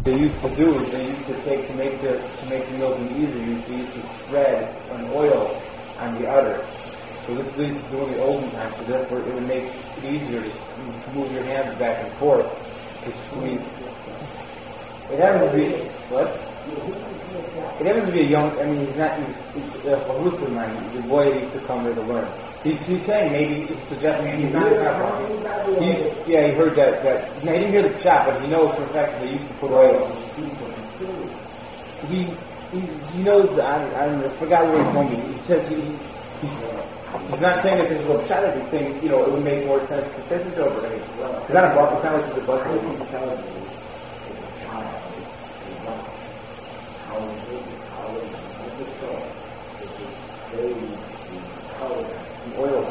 they used to do is they used to take to make the milking easier. They used to spread an oil on the udder. So this they used to do in the olden times. So therefore, it would make it easier to move your hands back and forth to squeeze. It happens to be what? It happens to be a young. I mean, he's a Muslim man. The boy that used to come there to learn. He's saying maybe he's suggesting he's not wrong. He heard that. He didn't hear the shot, but he knows for a fact that they used to put oil. He knows that I forgot what he told me. He says he's not saying that this is what shot is. He's saying it would make more sense to say this over. Because I don't know. It's not like it's a bus. Oil.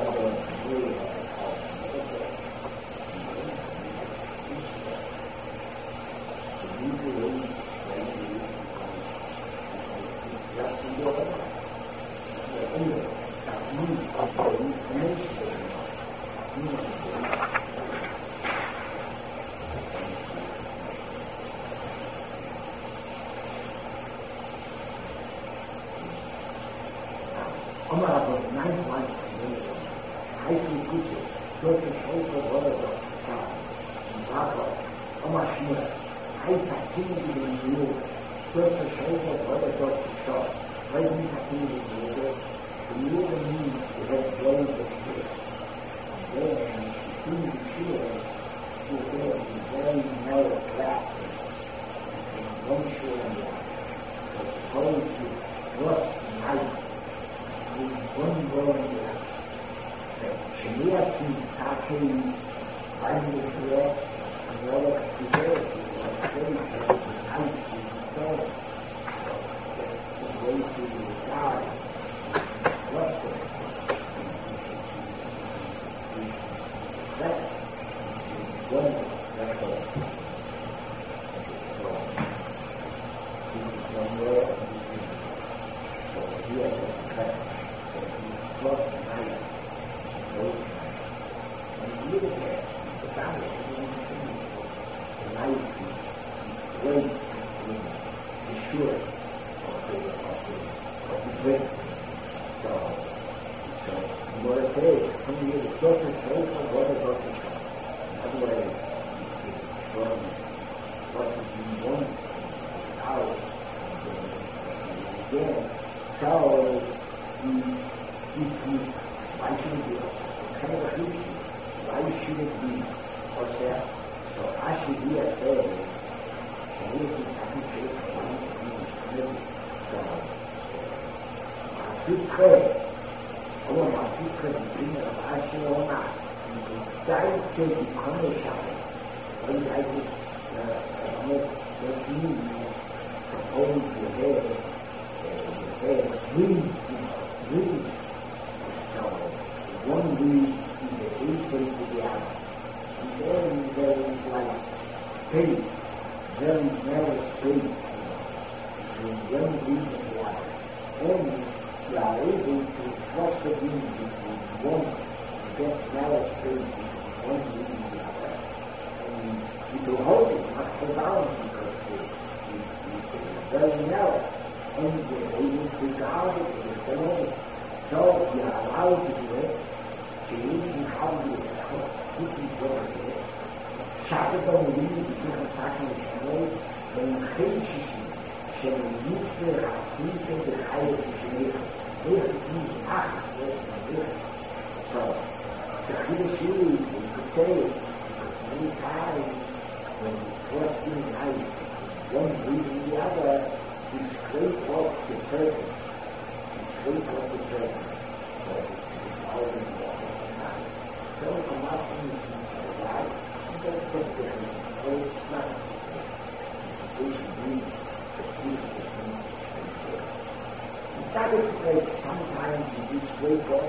Sometimes you just wake up,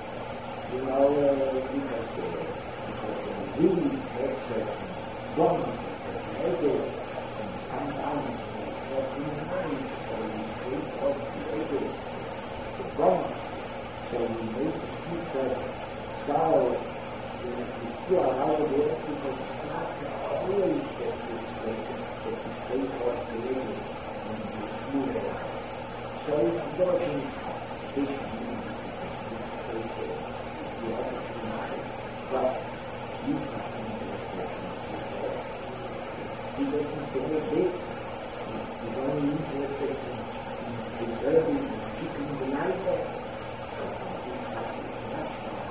because the wind has one ego, and sometimes in the mind, so you wake up the ego, the bones, so you make the speaker sound, you still allow the ego because it's not always get this state of created and you smooth it out. So I'm going to this the opportunity, but you can't he doesn't say a bit. He's only interested in preserving and keeping the life there. So this practice is much more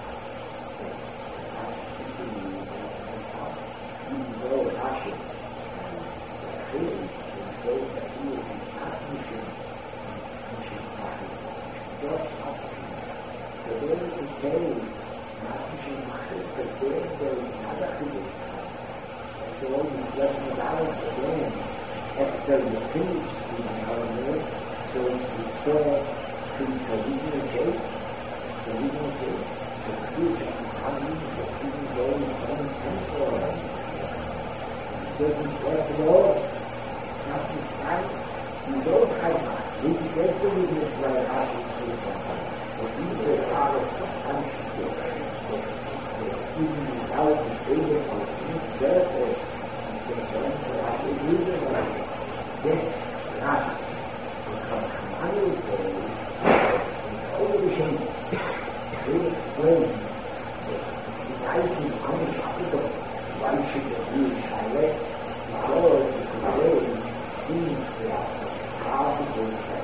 even though Rashi clearly shows that he is not mission practice, just option. So there is a day, not mission practice, but there is another thing. So he's letting it out again after you finish the environment, so you still to the regional shape, the future is coming, the even though it's only temporary. Doesn't work at all, nothing right, you don't have much. We get the weakness where Rashi is something. But these are out of assumption. Even without the failure of this, therefore, Rashi is using Rashi. Yes, Rashi will come from other ways, and all the things they explain the devices unshakable. Why should the Jewish direct because the way seems to have powerful effect?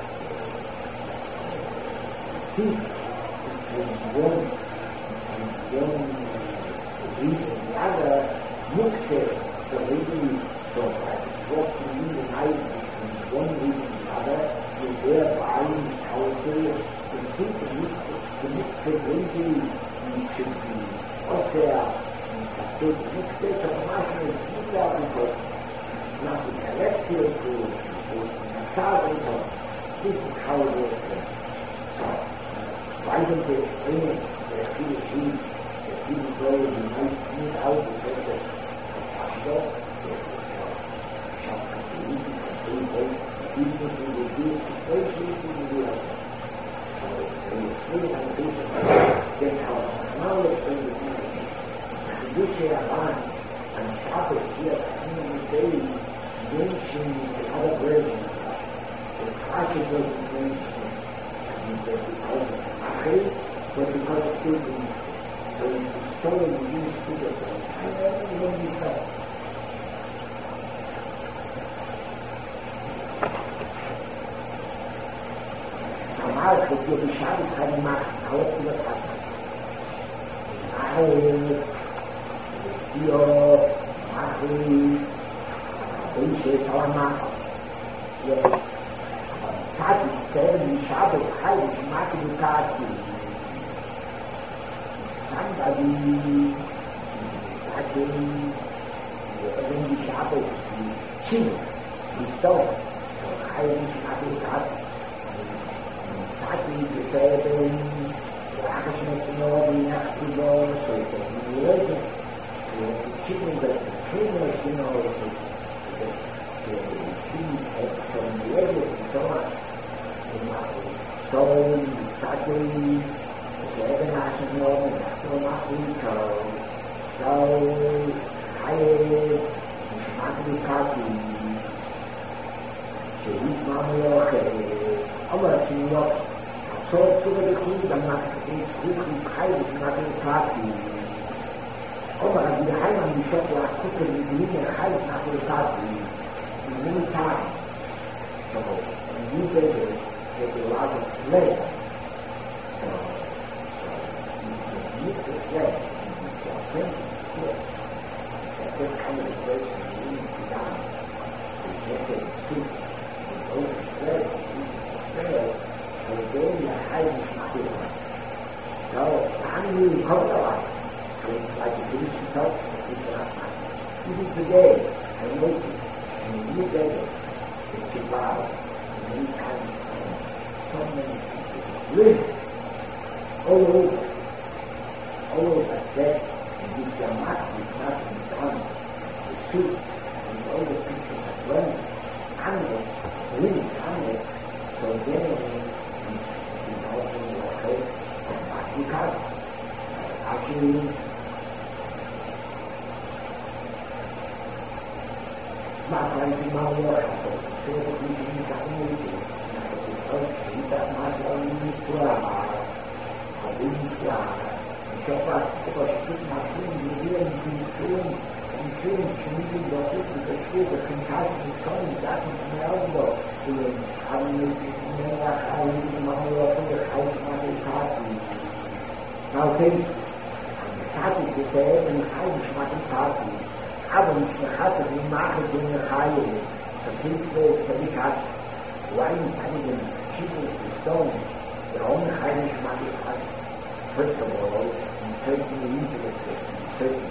Peace between one reason, the other mukse, the lady, so that what you unite between one reason and the other, you thereby also the mukse lady should be also the mixture of national people because it's not the collective group, it's thousands of this is how it works. So, why don't they explain it that he or she, that even though you might meet out the sense of possible, there's shall complete and complete both, even if we will do it, especially if we will do it. So, they explain on the basis of that's how now let's bring the thing. Kedusha Yavan and Shabbos here in the day mentions the other versions the Rashi doesn't mention that because of Achei, but because of Pilgrims. So it's stolen in these figures. I never know you felt. Normal, dass wir die Shabbos keine machen, auch über das. Io, Mahi, Beishe, Salama, Tati, Seven, Shabbos, Heilig, Maki, Tati, Sandadi, Tati, Evan, Shabbos, Chin, Stone, Heilig, Maki, Tati, Tati, Seven, Rakashmet, Nacht, so it's a achieving the trainers, the feed from the edges and so on. So, Saturday, the international, national Mahrito, so, Hayek, Shmati Kati, Shehid Mamioche, aber sie noch, so zu der Kuh, dann macht es gut, Hayek, Shmati Kati, aber die Heimat, die Stadt war gucken, die Linie Heimat nach der Tat, in many times. So, and you get a lot of flair. So you need the flair, and you can sense it here. That this kind of person needs to be done. To get it suit, and those flair, so then the Heimat nach der Tat. So, I'm really comfortable. Like the Jewish himself, even today, I notice, and you get it, it's July, and many times, so many people live all over that, and this Yamat is not done, the suit, and all the people that run, animals, living animals, so then, you know, because actually, مثلا که ما را خطا شده میشیم زمینی که مثلا میتوانم میتوانم شفاف باشید مسئول میگویم میتون چنین باید بگشته به کنترل میکنی در میاد با همین خیلی مهارت خیلی مهارتی ناوی ساعتی که این خیلی مهارتی اول مخاطر من معهد خیلی تفکر تفکر و این تنین چیزی استان يوم خارج مع الحج first of all in certain regions in certain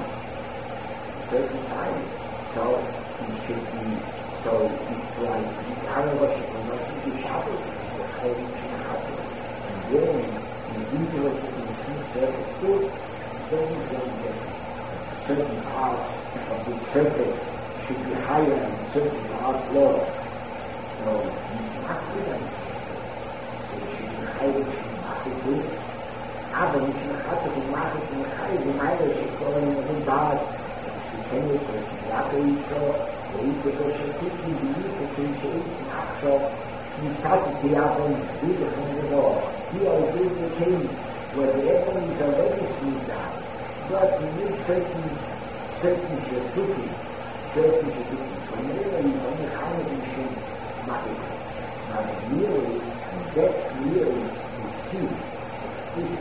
time so it should be so it's like our worship will not be Shabbos it's خارج Shabbos and then in regions in certain food then certain parts of the surface should be higher and certain parts lower so it's not clear خير معقول عدم مش محطة المعقول من خير معقول شكرا من بعض الشيطان يعطي ويجب الشكوك بيك في شيء معقول من ساعة الديابون بيك من الله هي أوجود شيء وبيأتي زوجي سيدا but you need certain شكوك فمرينا يبقى خامل شيء معقول that really is key.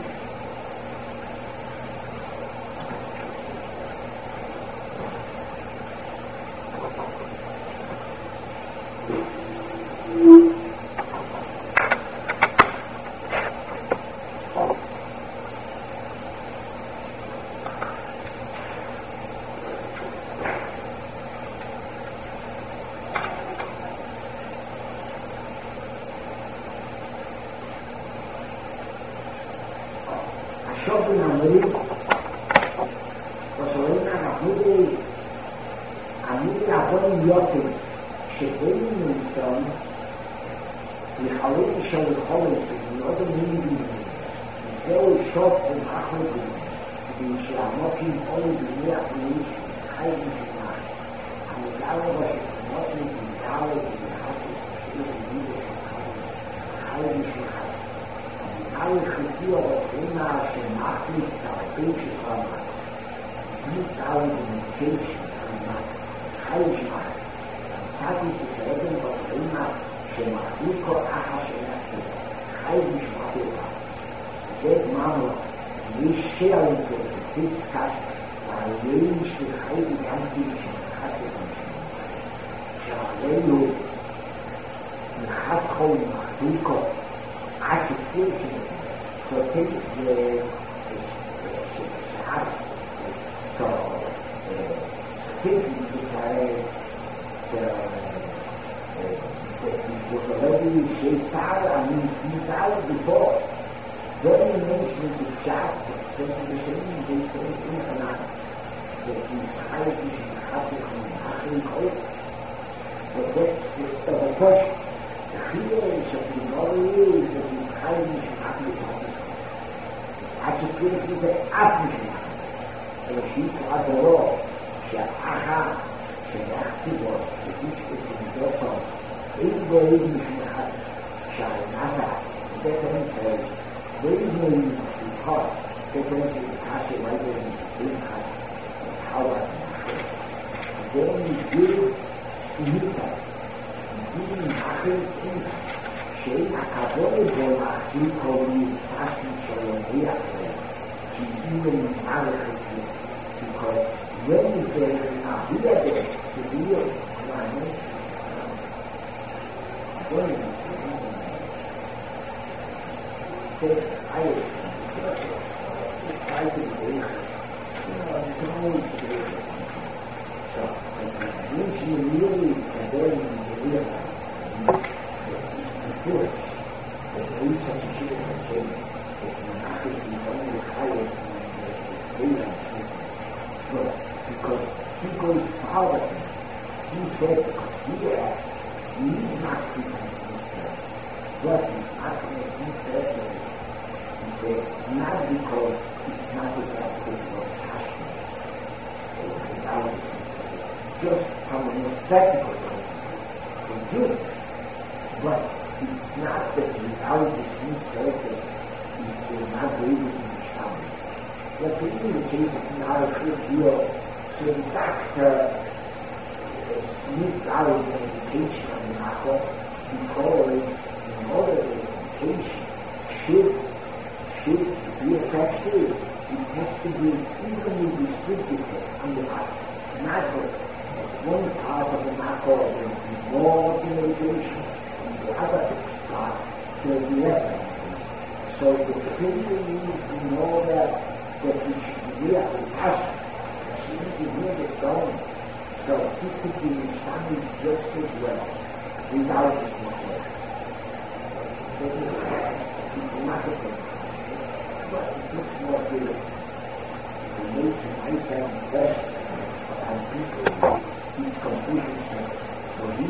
just from an aesthetical point of view. But it's not that without the smooth surface, you will not be able to understand it. That's even the case of narrative deal. So in fact, smooths out the meditation of the Nako, because in order that the meditation should be effective, it has to be evenly distributed on the heart. Not that one part of the Nako will be more of the meditation, and the other part will be less of it. So the thinking is in order that we should be real compassion. She needs to hear the stone. So he could be understanding just as well without this mistake. So it's not a thing. But it looks more good. The nature might have best and people his conclusions. So he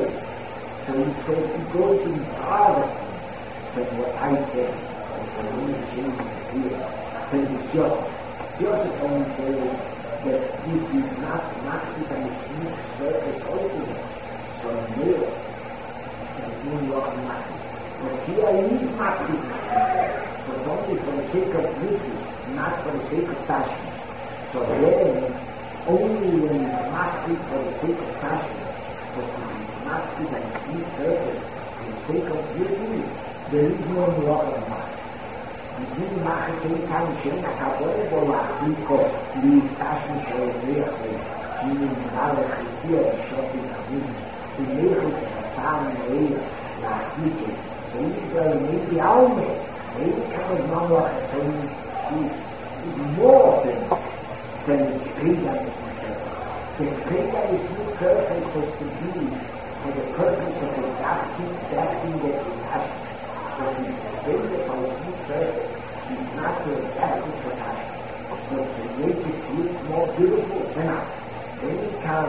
goes in farther than what I said. The only change here. Then it's Joseph only says that this is not and a smooth surface opening. So there is no law of Makti. But here is Makti, but only for the sake of beauty, not for the sake of passion. So then, only when it's Makti for the sake of passion, but when it's Makti and a smooth surface for the sake of beauty, there is no law of Makti. Hindi makikita siya nakabobo ko di passion siya umiyak hindi nakakakitiya siya pinagin umiyak kasama na iya nakikita hindi maybe alme maybe kapag mga kasama is more than the freedom is myself. The freedom is not perfect supposed to be for the purpose of adapting that thing that we have. But the freedom of the perfect is not to adapt it for that, but to make it look more beautiful than that. Then it can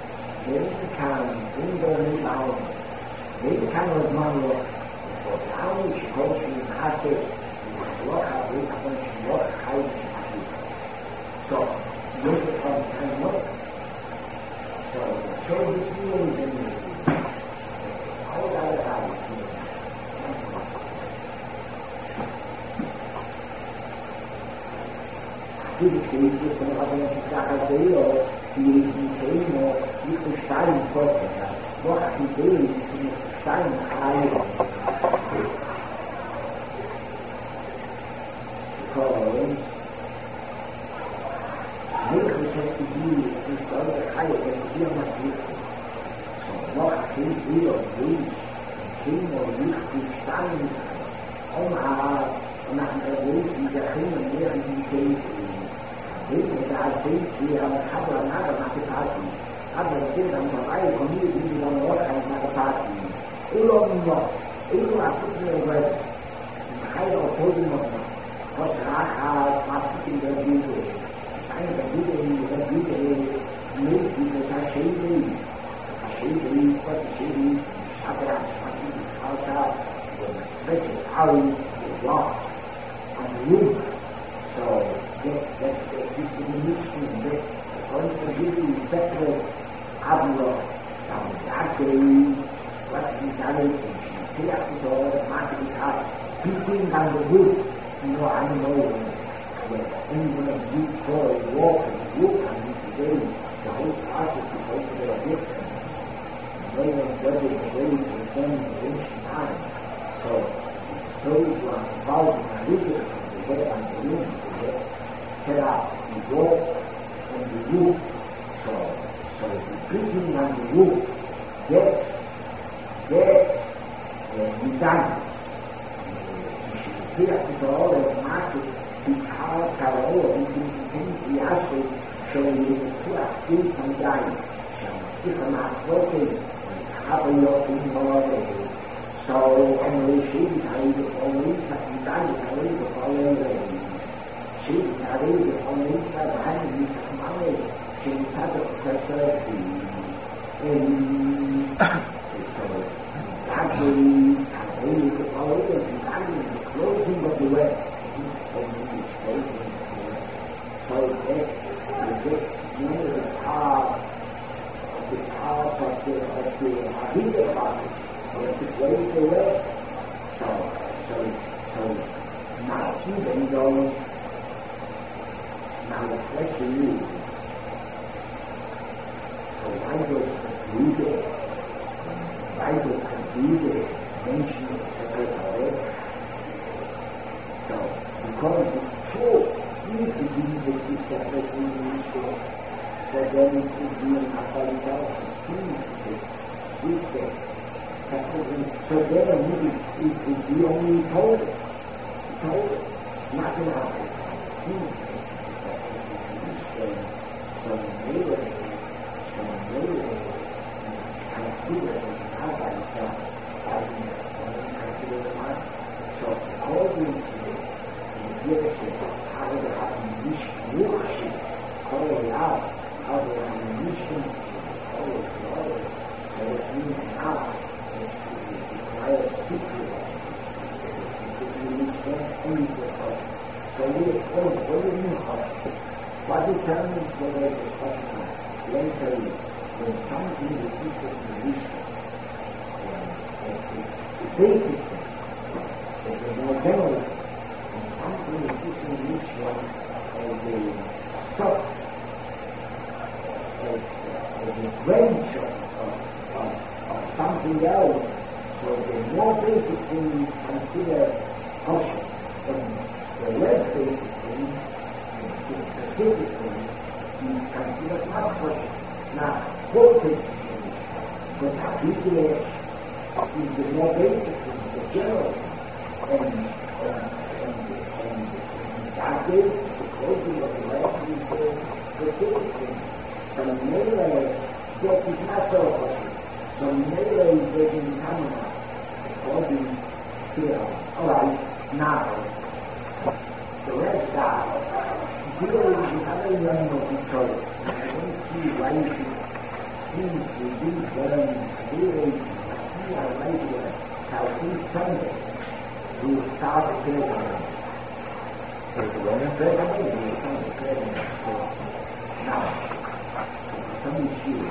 bring the rebound. Then it can remember for how much culture you have to work out with how much work how you have to. So, look at how it's kind of work. So, show this new in all the other habits here. Tudo que isso você não vai ficar aí, ó, e tem e custar em força, tá? Agora que dele, se custar em raio, mesmo se seguir custar em raio, é dia mais rico. Agora que ele, ó, quem morrer custar em raio, uma vez que já tem uma guerra de tempo. إذا عديت فيها محبرا هذا ما تفعلني هذا الشيء أن ترعي قميل من الوضع ما تفعلني إلا الله إلا أعطتني الغير خير أطول المطلع فاسعاها تعطيك الجديد عند الجديد ملك بتشيري فتشيري حضر عشمتي الحوشة بس الحاول الله عن اليوم that's the mission that going to give you separate hablo actually what we done is clear to all market card picking on the wood I know when anyone of these boys walk and today the whole process is going to be a different no one does it the way it was done in the ancient time so those who are involved in religious they get on the room set up the walk and the roof. So the preaching on the roof gets done. You should clear to all the market because all of these things we also show you to a free from dying. So if I'm not working, have a look in more so anyway, she is always done the following way. She carried on the inside hand with money. She had a pressure in actually carried the following and the closing of the web. So it gets near the car stays away. So now even though now the question is, so why does the Buddha, why does the Buddha mention separate away? So because it's true, if the Buddha is separate in the soul, so then it could be an apology. So then it would be only told, nothing else. So later, consider how myself as consider the mind. So according to the leadership, how they have mission, call it out, how they have mission, call it out. So it means now it requires secret. So we explain what do you mean what determines whether it's possible? Let me tell you, when something is secret in the mission, the basic thing, the more general thing, when something is secret in the mission, as a sub, as a branch of something else, so the more basic thing is considered kosher, and the less basic thing, the specific thing, is considered not kosher. Now, both basic things, but Abhidya is the more basic thing, the general thing, and that is the closing of the last is the specific thing. So Mele, that is not so kosher. So Mele is getting coming up, according to alright, now, the rest are really another young of Victoria. I don't see why you should seem to be very really right here. Southeast Sunday, we will start the program. Now, some issues.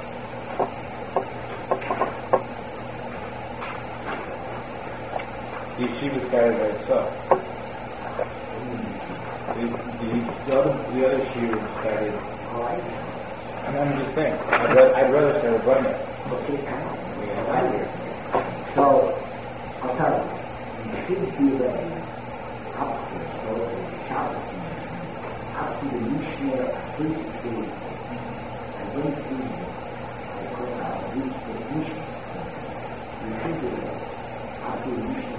The yeshiva started by itself. The other yeshiva started. And I'm just saying, I'd rather start a bunny. So, I'll tell you, you should be ready up to the Shabbos, up to the Mishnah, basically, I don't think I could reach the Mishnah. You should be ready up to the Mishnah.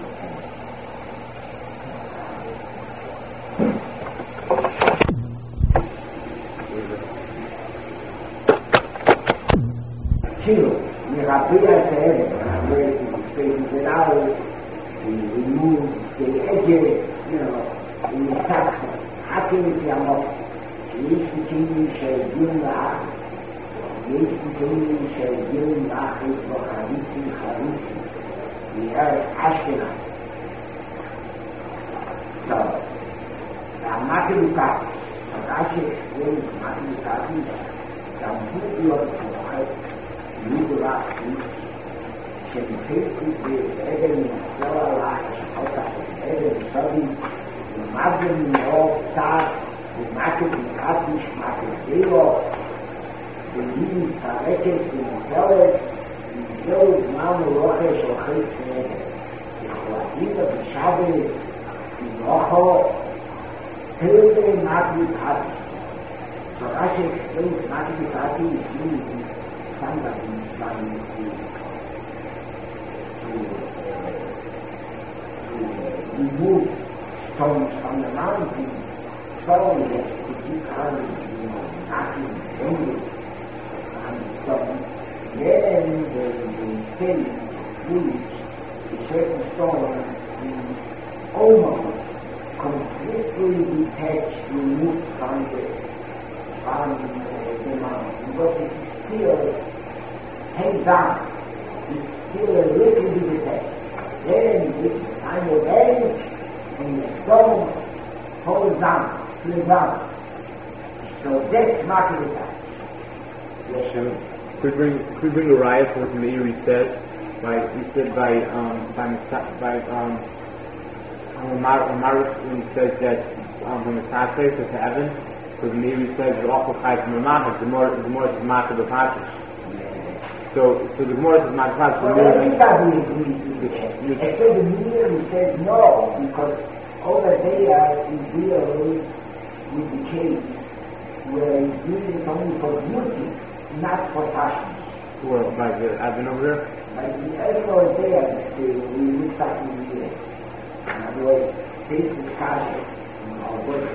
Mirapia said, where he straightens it out, he removes the edges, in the sack. Hakim Piamot, יש בתים שהגיעו לאח, יש בתים שהגיעו לאח בחריצים, מארץ אשכנז. טוב, ואמרתי לי כך, רש"י החליט, אמרתי לי כך, גם הוא להיות מוכר, מגולח שמחילתי בעגל מנסור עליי, שחותה בעגל מסורים, ומגל מאוד קצת, ומקל מקטיש, מקל דירו, וגיל מסתרקת ומוכרת, וזהו זמן ורוחש רוחץ נגד. יכולתית בשבת, תנוחו, תלדי מקל קטיש. So Rashi explains Mathemati is used sometimes to remove stones from the mountain, stones that to keep carving, knocking, bending, and so then the state moves a certain stone in almost completely detached, removed from the mountain, because it's still hangs down, it's still a little bit detached. Then this time of age, and the stone falls down to the ground. So that's marking it out. Yes, sure. Could we bring a riot for what Meiri says, when he says that when the Sasre to heaven, so the Navy says you're also high from the Mahat, the more is Mahat the Patrish. So the Gemara says Mahat Patrish. Well, everybody agrees with that. Except the Meir says no, because over there he deals with the case where he's doing it only for beauty, not for passion. Well, by the Advent over there? By the Advent there, we look back in the year. In other words, this discussion in our work.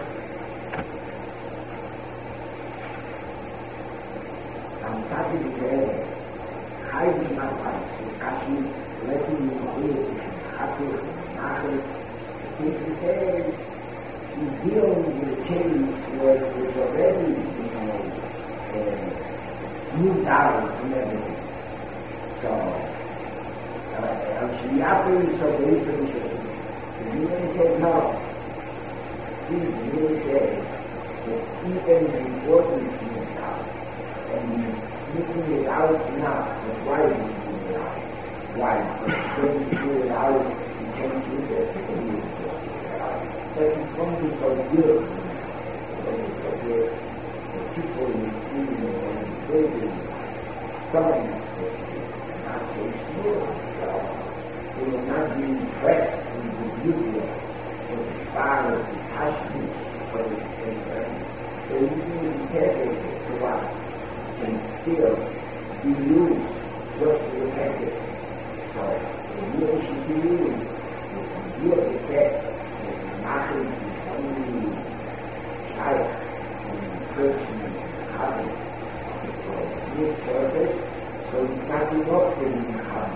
I'm starting to say, hiding my life, discussing, letting you know it, happy, nothing. This is saying, you deal with the case where it's already, moved out and everything. So, the apple is so very precious. The Meir said no. The Meir said that even the important things out, and looking it out now, but why is it out? Why? Because when you do it out, you can't do that. But it's only for good. For the people you see in the building, some not so smooth. They will not be impressed with the beauty of the style of the passion for the thing. So you need to take it to what can still be used just to look at it. So the real should be used with the real effect. Nothing is only child and person having for this purpose, so it's not enough for you to have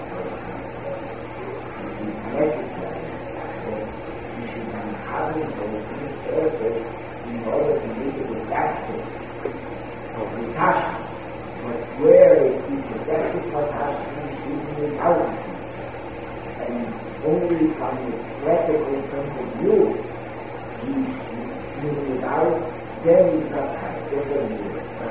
it is necessary that you should be having those things purpose in order to make it effective of the passion. But where it is effective for passion is without it. And only from the practical point of view, is without, then is not practical.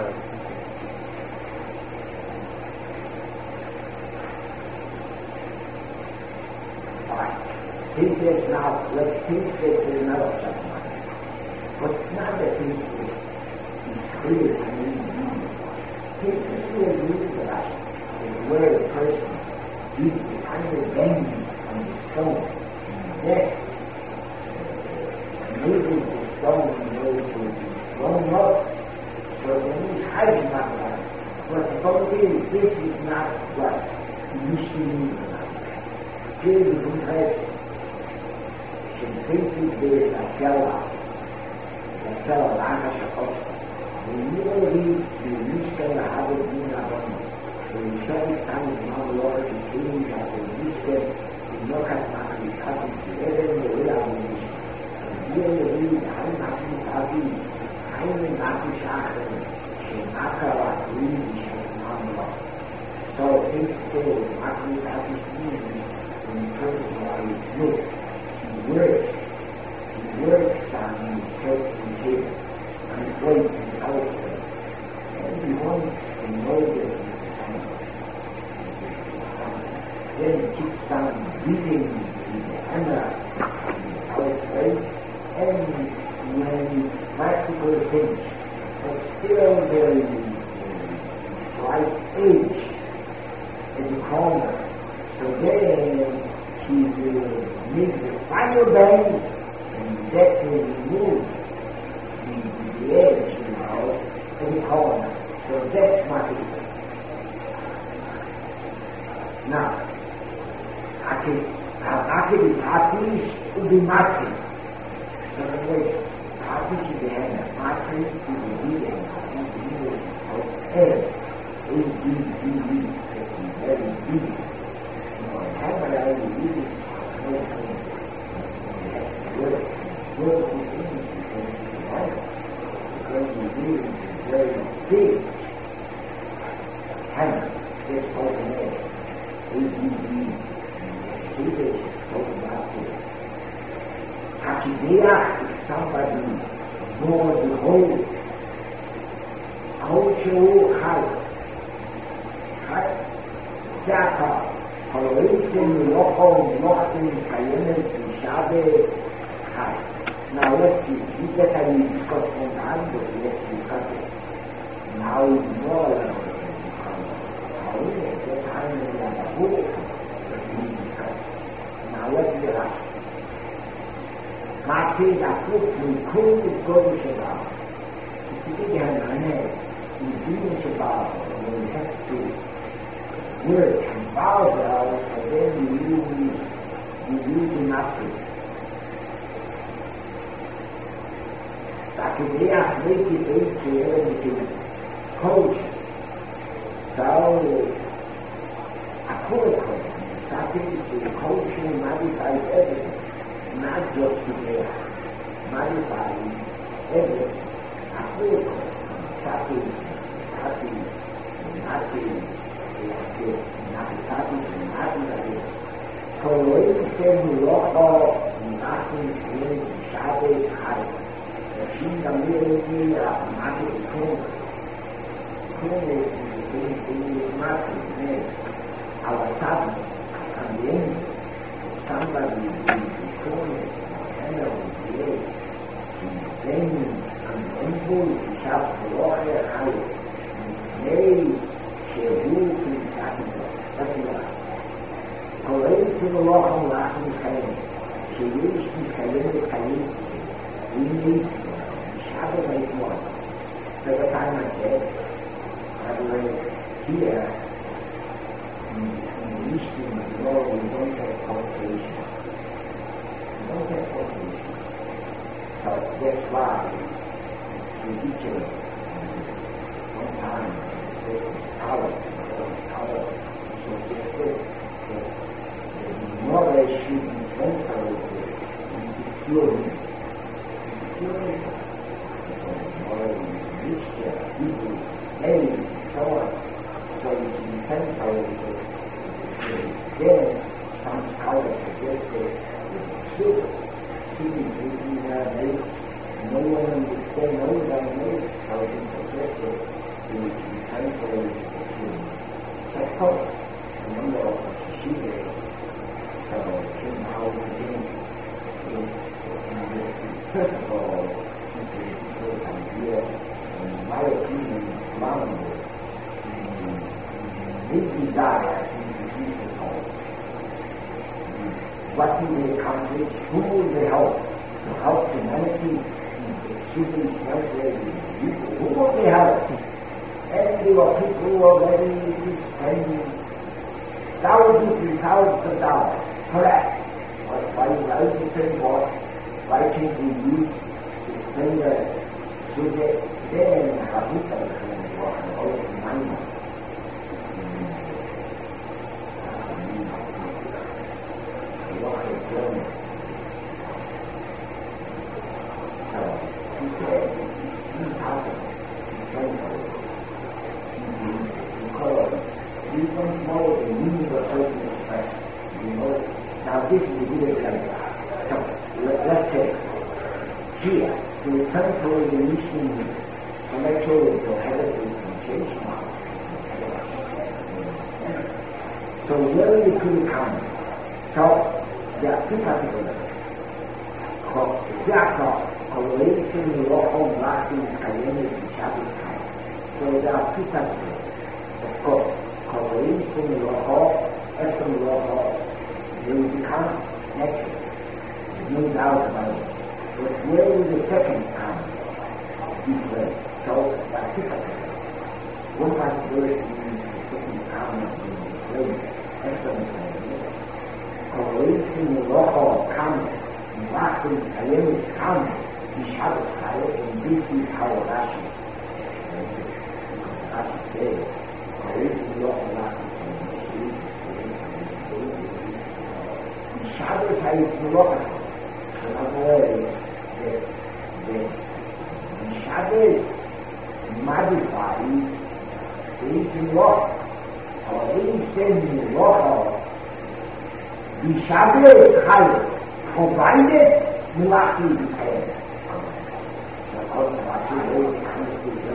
This is now, let's think this is another subject. But not that this is clear and easy. This is really that where a person is the kind of bending on the stone and death, moving the stone in order to be thrown up. So when he's hiding that life, but the problem is, this is not what initially means. Here you can have simply there a cell larga Shakosta. The middle is the Mishka Lahab Dinabon. The Mishka time is now Lord to change that the Mishka is not as much as having together in the way of the Mishka. And here you read, I'm not happy, I'm not Shakhan, Shinaka, Green, Shanamala. So it's still not happy in terms of his look. He works on himself and his and plays and outfit. And he wants to know that then he keeps on reading the hammer and the outfit, and when practical things, but still there is slight age in the corner. So then he will make the final bang, and that will remove the edge, in the corner. So that's what it is. Now, after the parties will be matching. So in other words, parties to the hand, matching to the leader, and very big. Hammer really work with things because we really very big hammer gets over there. ABB, and the is spoken about it. Akidea is somebody knows the whole cultural house. Jaka, Holoisim Lochom Lochim Kayemet Shabe Chai. Now let's see, we get a discuss on the hand, let's discuss it. Now it's more than how we get the time in the book that we discuss. Now let's get up. Mati da Kutu Kutu Kutu Shabbat. If you get an ane, in doing Shabbat, when you have to work and bow down, and then you use nothing. Dacă de atleti de coach sau acolo dacă de coach modify everything, not just to play, modify everything. Acolo Colorado sendo logo nascem em chave cara. Assim também que a máquina com máquina, né? Avançado também samba de cone, ainda tem muito já coloca aí, nem chegou que está Colorado sendo logo nascem em chave. Chegou que caiu. We need shadow like one. By the time I said, I was here in the Eastern world, we don't have cultivation. We don't have cultivation. So that's why we teach it sometimes power. So just the knowledge should be transferred into purity. Then some scholars suggest that the no one understands, no one knows how to suggest that it would be translated to Sekot, a number of Shivas. So somehow again, first of all, this idea, in my opinion, this desire what do they accomplish? Who will they help? To help humanity in achieving self-realization. Who will they help? And there were people who were ready to spend thousands and thousands of dollars. Correct. But why would you say what? Why can't we use to spend the subject there and have it and walk out of money? Now this is a good example. So let's say here, to return to the mission electoral prohibited change now. So where you could come. So there are two categories. Correlation local lasting calendar and Shabbos time. So there are two categories. Of course, correlation local, FM local, will become natural. There's no doubt about it. But where will the second come? Different. So there are two categories. One category is the second come in the place, FM calendar. Correlation local comes. Lasting calendar comes. The Shabbos time, and this is how Rashi says, correlation local lasting calendar. Shabbos is local. In other words, the Shabbos modifies is local. Or is local. The Shabbos higher, provided the lasting calendar. So,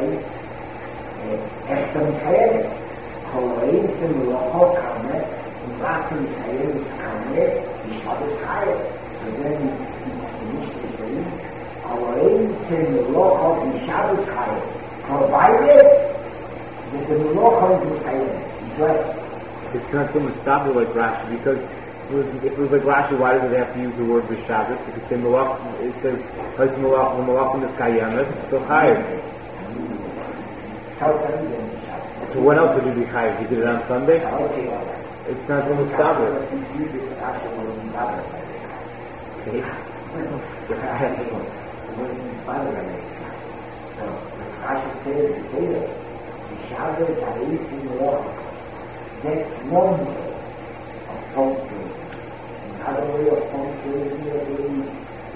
Estem calendar, correlation local calendar. Lassen Israel Kane, die Shabbos Chayim. So then nicht Israel, aber in the Loch of the Shabbos Chayim, provided that the Loch of the Chayim is less. It's not so much stable like Rashi, because if it was like Rashi, why does it have to use the word B'Shabbos? If it's in Malach, it says, Malachim is Kayemes, so Chayim. So when else would you be Chayim? You did it on Sunday? It's not so much stable. Okay. Rashi says, the Shabbos are in the Loch. That's one way of functioning. Another way of functioning is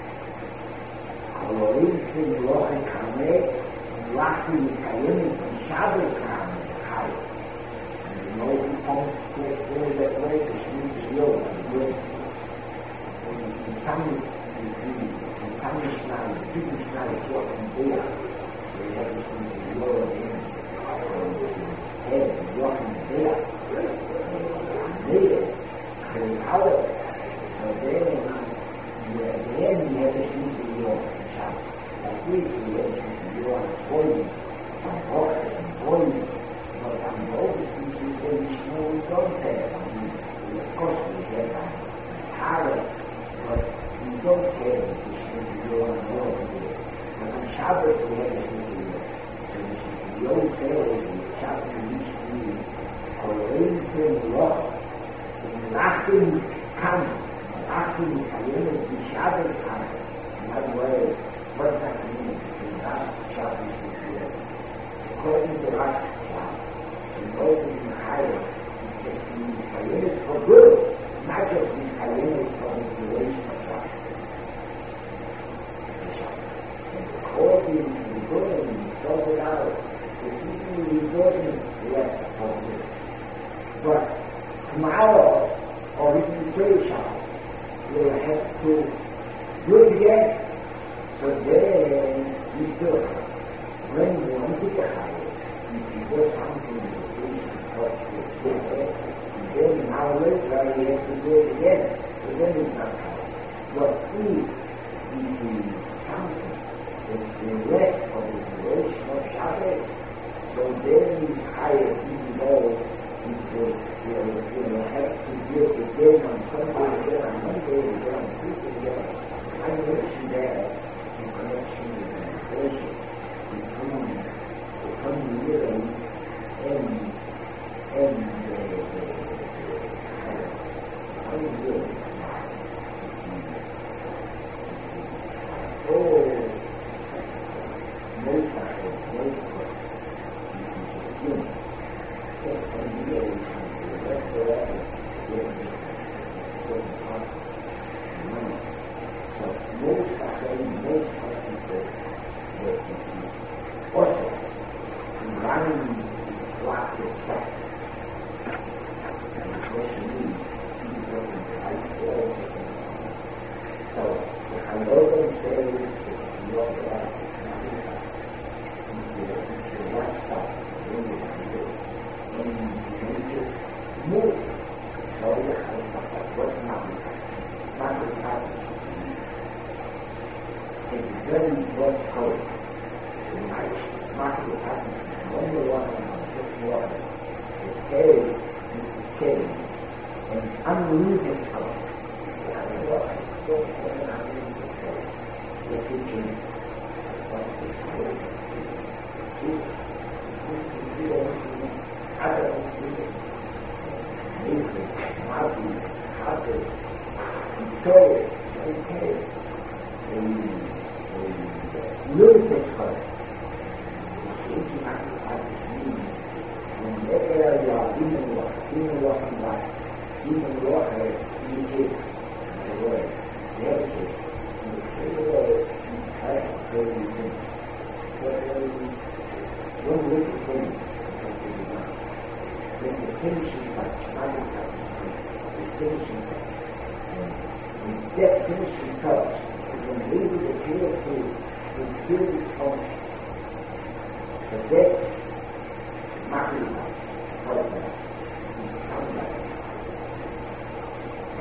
Koloris in Loch and Kameh, and Lachi in Kayim, and Shabbos Kameh, and the way he functions that way, the Shmuz is low and good. In some Mishnah, the two Mishnah is what in there, they have the Shmuz is low again, head is walking there. Later, and out of it, so then we have a shoot to the old shop. Like we have a shoot to the old boys, and horses and boys, but on the old species, then we don't have. I mean, of course we have a carrot, but we don't have a shoot to the old boys. But on Shabbos we have a shoot to the old. So the shoot to the old says, the Shabbos we used to be, or law. Nachdem kann, nachdem Kayim die Shabbos kann, in other words, what does that mean? The last Shabbos is here. According to last Shabbos, in both in the Chayim, the Kayim is for good, not just the Kayim is for the duration of Shabbos. And according to the good, we sort it out, the people who are good, yes, for good. But tomorrow, or even the third Shabbos, we'll have to do it again. So then, we still have. When we want to get higher, we go something in the station, and then an hour later, we have to do it again. So then it's not higher. But if we do something that's the rest of the duration of Shabbos, so then it's higher, even though we'll have to deal again on Sunday, again on Monday, again on Tuesday, again. I mentioned that in connection with the inflation between the coming year and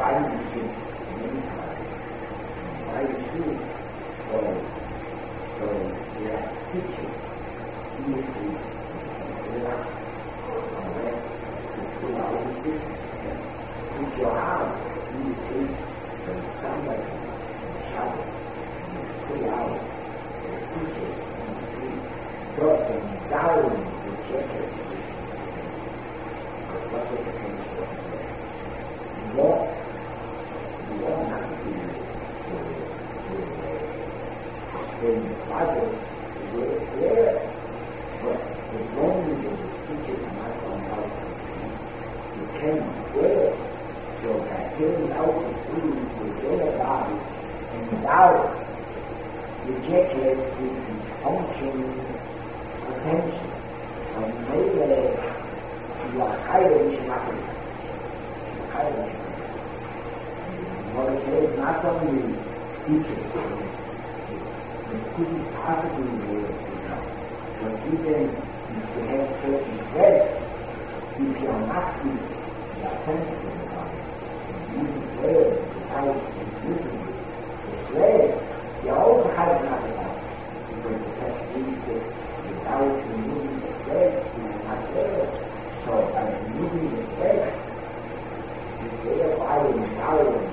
find the truth many times. Why the truth? So we are teaching easily and relax. And then you pull out the truth and put your arm in the truth and somebody and shout and you pull out the teachers and the truth. Thus endowing the jacket of what it is for you want not to be in the Bible where but as long as the teachers are not on out you can wear so that getting out the food within the body and without the jacket with the functioning attention and maybe you are hiding nothing. What it says not only teachers, it couldn't possibly be enough. But even if you have certain threads, if you are not using the attention on it, and using threads without using the threads, you also have not enough. Because the text reads it without removing the threads, you are not there. So by removing the threads, thereby empowering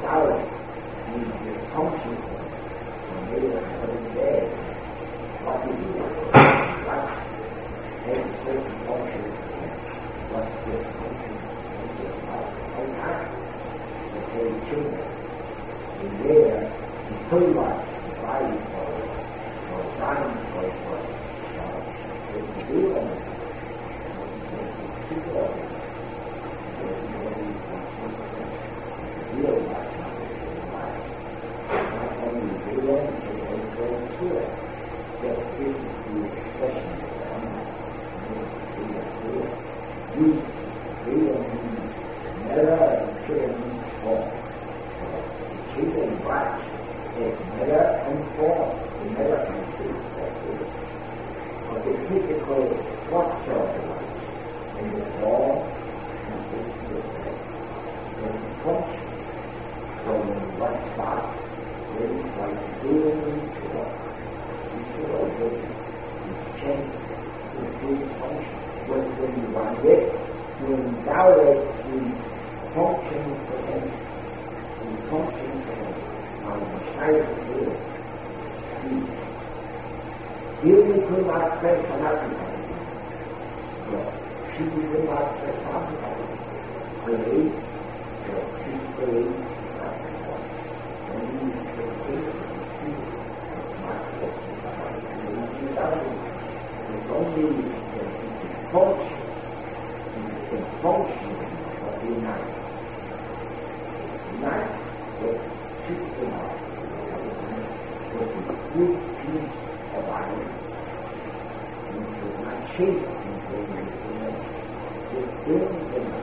the function and they are every day what you do, what takes a certain function, what's the function, what's time, the very children. And there, you pretty much providing for trying for the real and the people real life, not only real, but also clear. That this is the expression of use real means mirror and clear means form. The clear and bright is mirror and form. The mirror can see that is. But the physical structure of the life and the form and the function. So in one spot, where it's like doing to work, it's change, it's doing function. When you want it, you endow it in functioning potential, in functioning potential. Now the child is here, speech. Here we could not press on everybody. She could not press on everybody. Create, she creates. It's only the function of the united. United with system with a good piece of iron. And it was not shaped into anything. It builds enough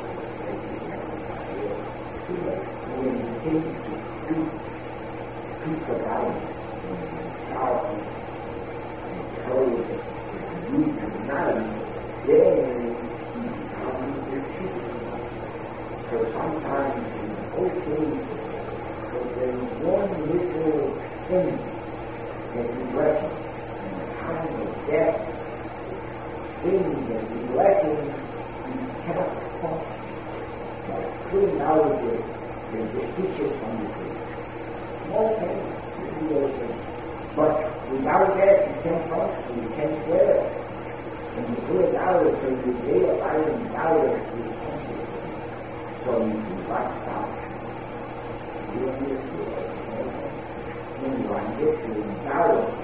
when you take the piece of iron and powerful and throw it use the knife, then you become the truth. So sometimes in both cases, there is one little thing that you reckon, and the time of death, thing that you reckon you cannot function. Like pulling out the stitches from the face. Small things, little things. But without that, you can't function, you can't swear. And you pull it out, so you realize and doubt it is conscious. So you can stop. You understand. When you are get to doubt it,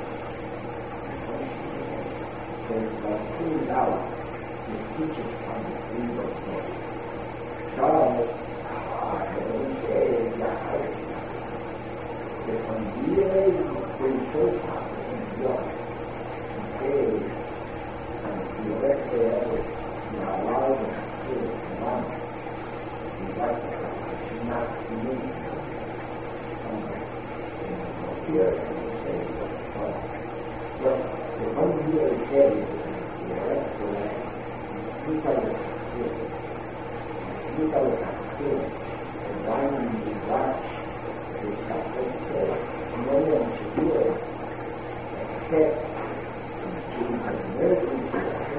so it's like pulling out the stitches from the sleeve of the face. So, I don't say that if I'm really going so far in the world, okay, you let you allow the spirit to run. You like that. It should not be moved. Here, you say, well, the one here is said, you let the land, you tell the spirit, and winding the watch, the Catholic said, no one should do it except to an emergency,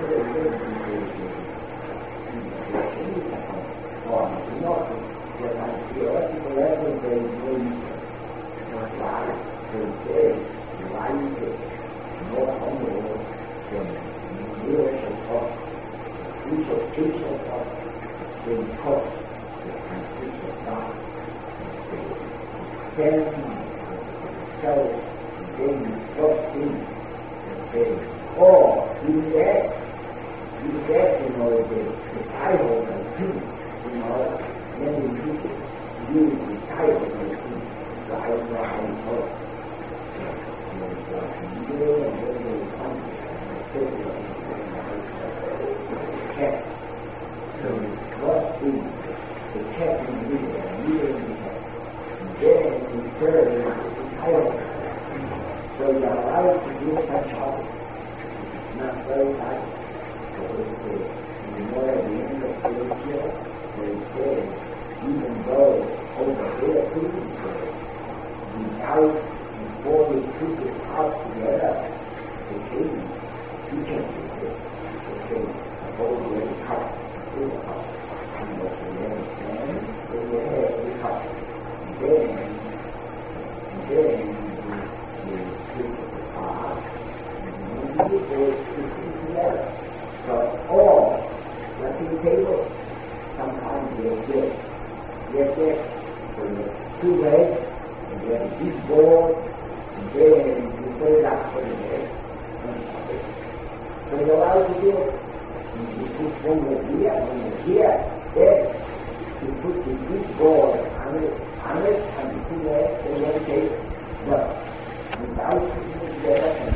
or not, but on theoretical level there is no reason. Not why, so there is divided, no humble, from universal thought, spiritual thought, then thought, and spiritual thought. Then, self, then self-thing, and then, oh, do that, the title and thing, many people use the title and thing, so I don't know how to talk. So what is the cat in the middle, and you in the cat, and then in third is the title. So you are allowed to do such a it's not very nice. You know at the end of the year, they say, even though over there people without, before we took it out together, the king, you can't do it. The king, the whole way cut through the house. And what you understand, they have the cut. Then you take it apart, and you go to together. So all the table, sometimes they're there for the two legs, and they have a big board, and then you put it up for the leg. So you're allowed to do it. And you put one here, then you put the big board on it, and the two legs, and then take it. But without putting it together,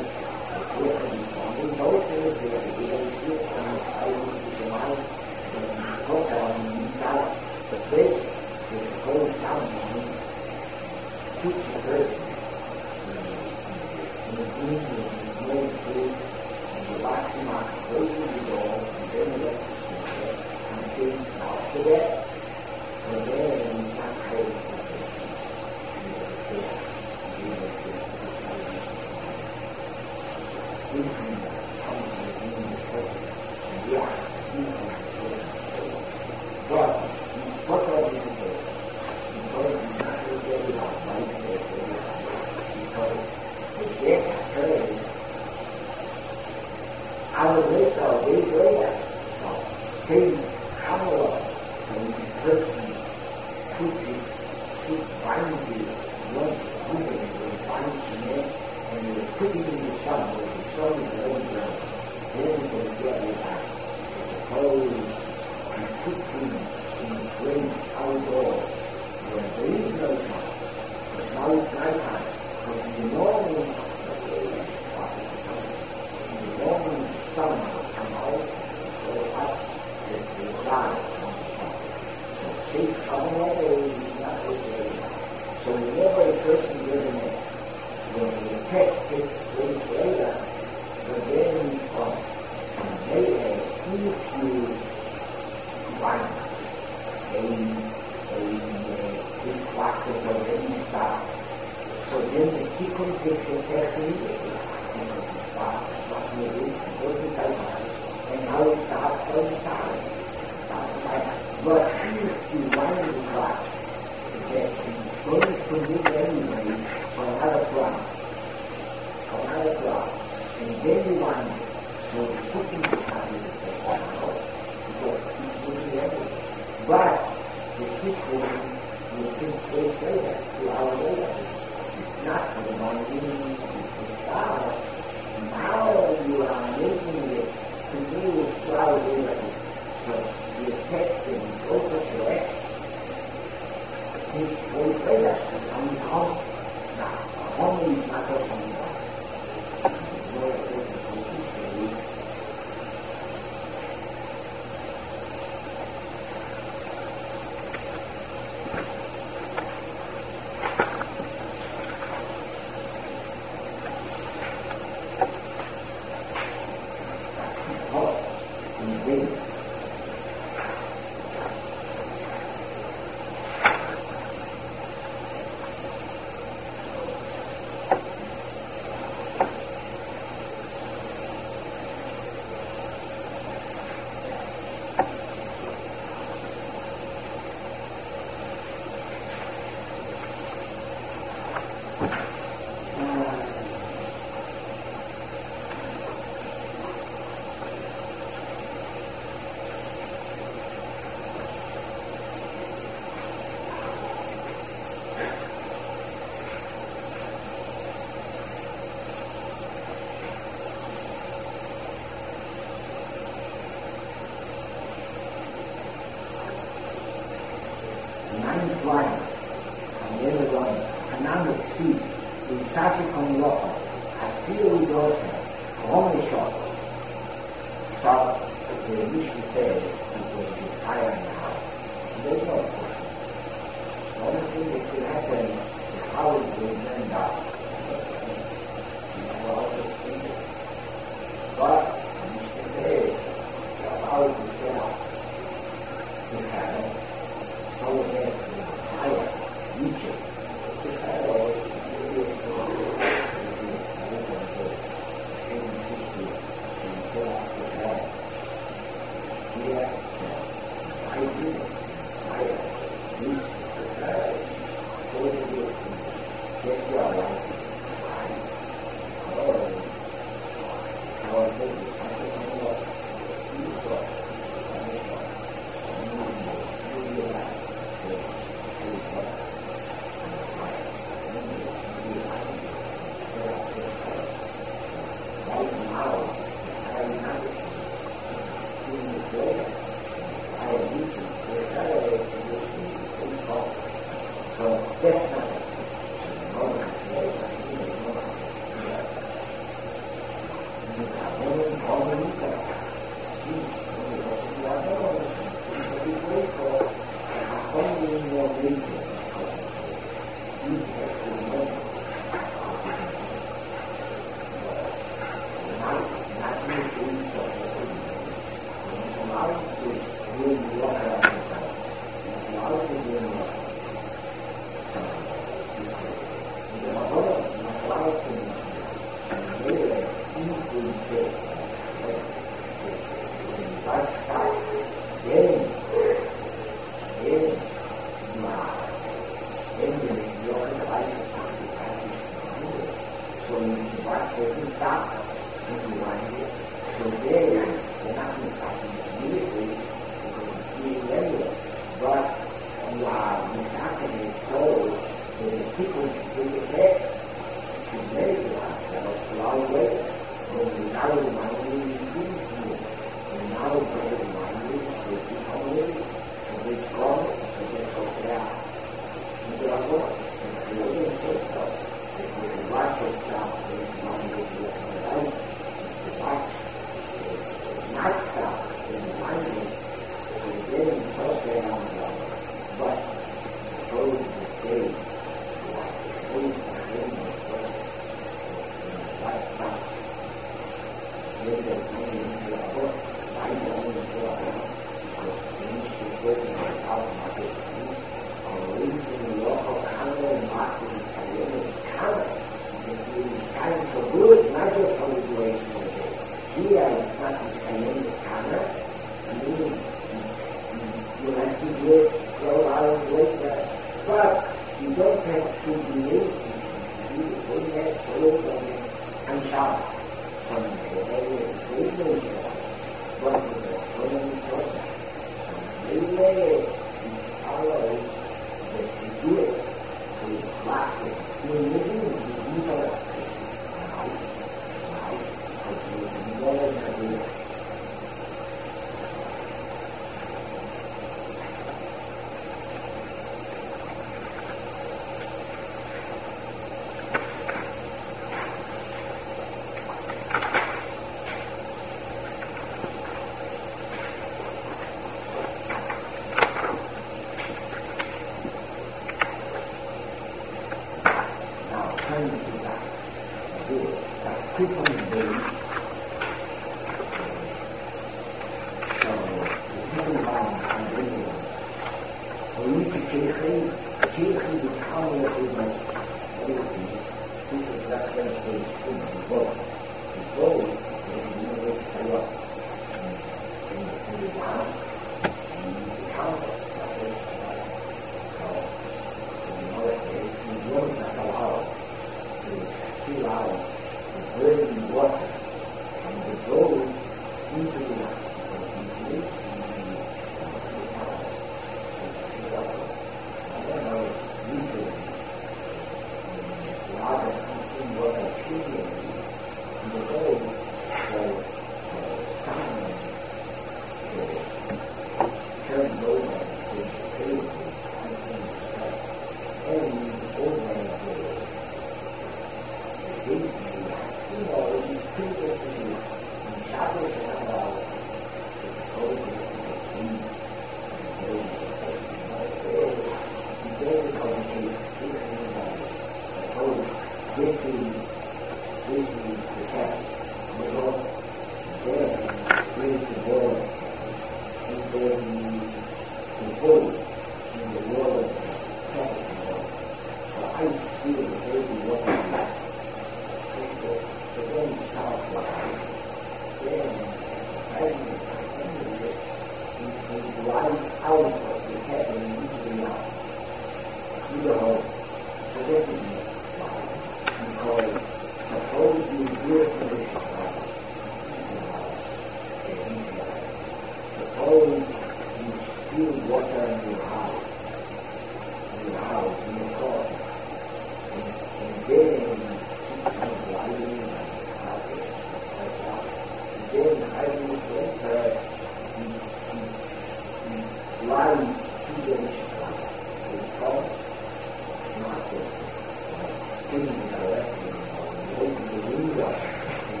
Turn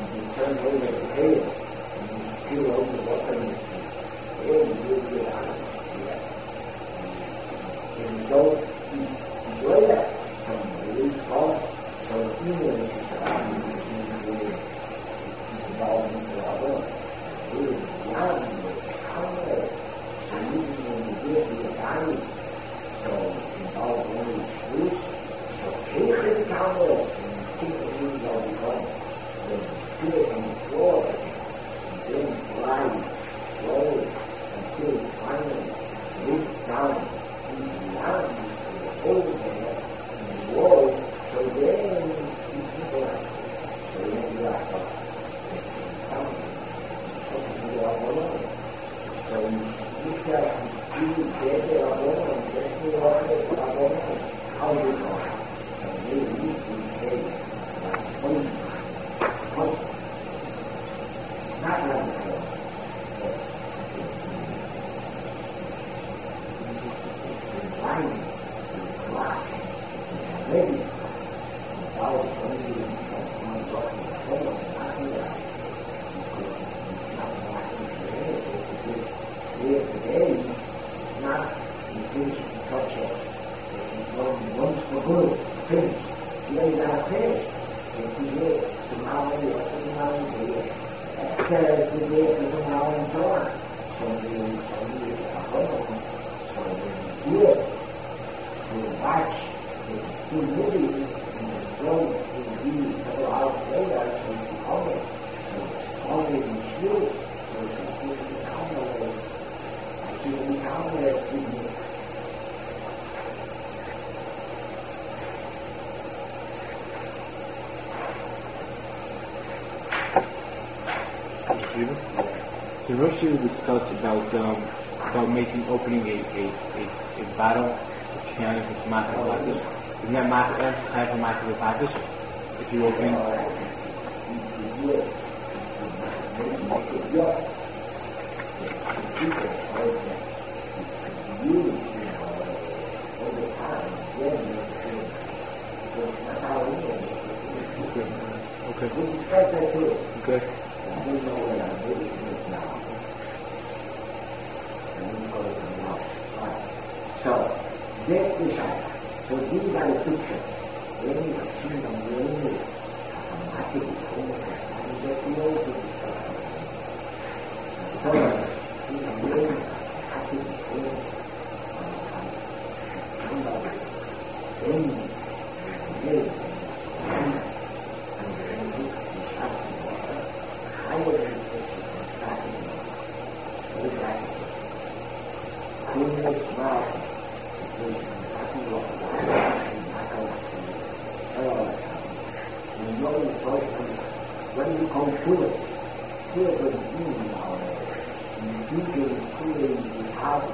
learn how to behave, and you feel over what they will get out of it. And you don't enjoy that. Some release off, so feeling is involved in the other. Really young, power, so using when you get to the body, so involved only truth, so take the power and keep the things all the time. Then do it on the floor, and then glide slowly until finally reach down into the arms of the whole head and the wall, so then you can relax. So then you relax up. So you can do better alone, just do alone, how you know. And maybe you can say, not like maybe without only one talking about here today, not in case you touch it. Once for good, finish. You ain't got to finish. If you do it tomorrow, you have to tomorrow, you do it. Exercise you do it tomorrow and so on. So you are home. So when you do it, you watch the two movies and the flow will be several hours later, so you come it. So always in shoes, so you can come away. You can count it in the The Roshi discussed about opening a battle of China against mathematics. Isn't that mathematics? If you open Okay. We'll discuss that too. Okay. I don't know what I'm doing this now. And then go to the house. Right. So, this is how. So these are the pictures. When you see them, when you automatically come and get the old picture. So, these are really happy to come somebody. Then, they when you come to it, here the being now, you can cooling the house,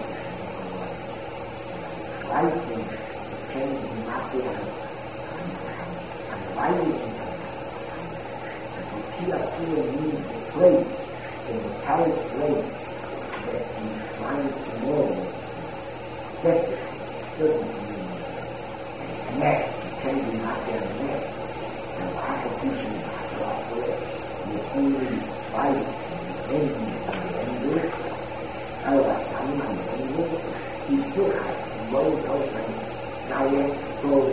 lighting, changing matter, and lighting, and the here cooling means the place, the tight place that you find to know, that doesn't mean next, changing matter and next, and application you only fight and end otherwise I'm not ending he still has no person now yet go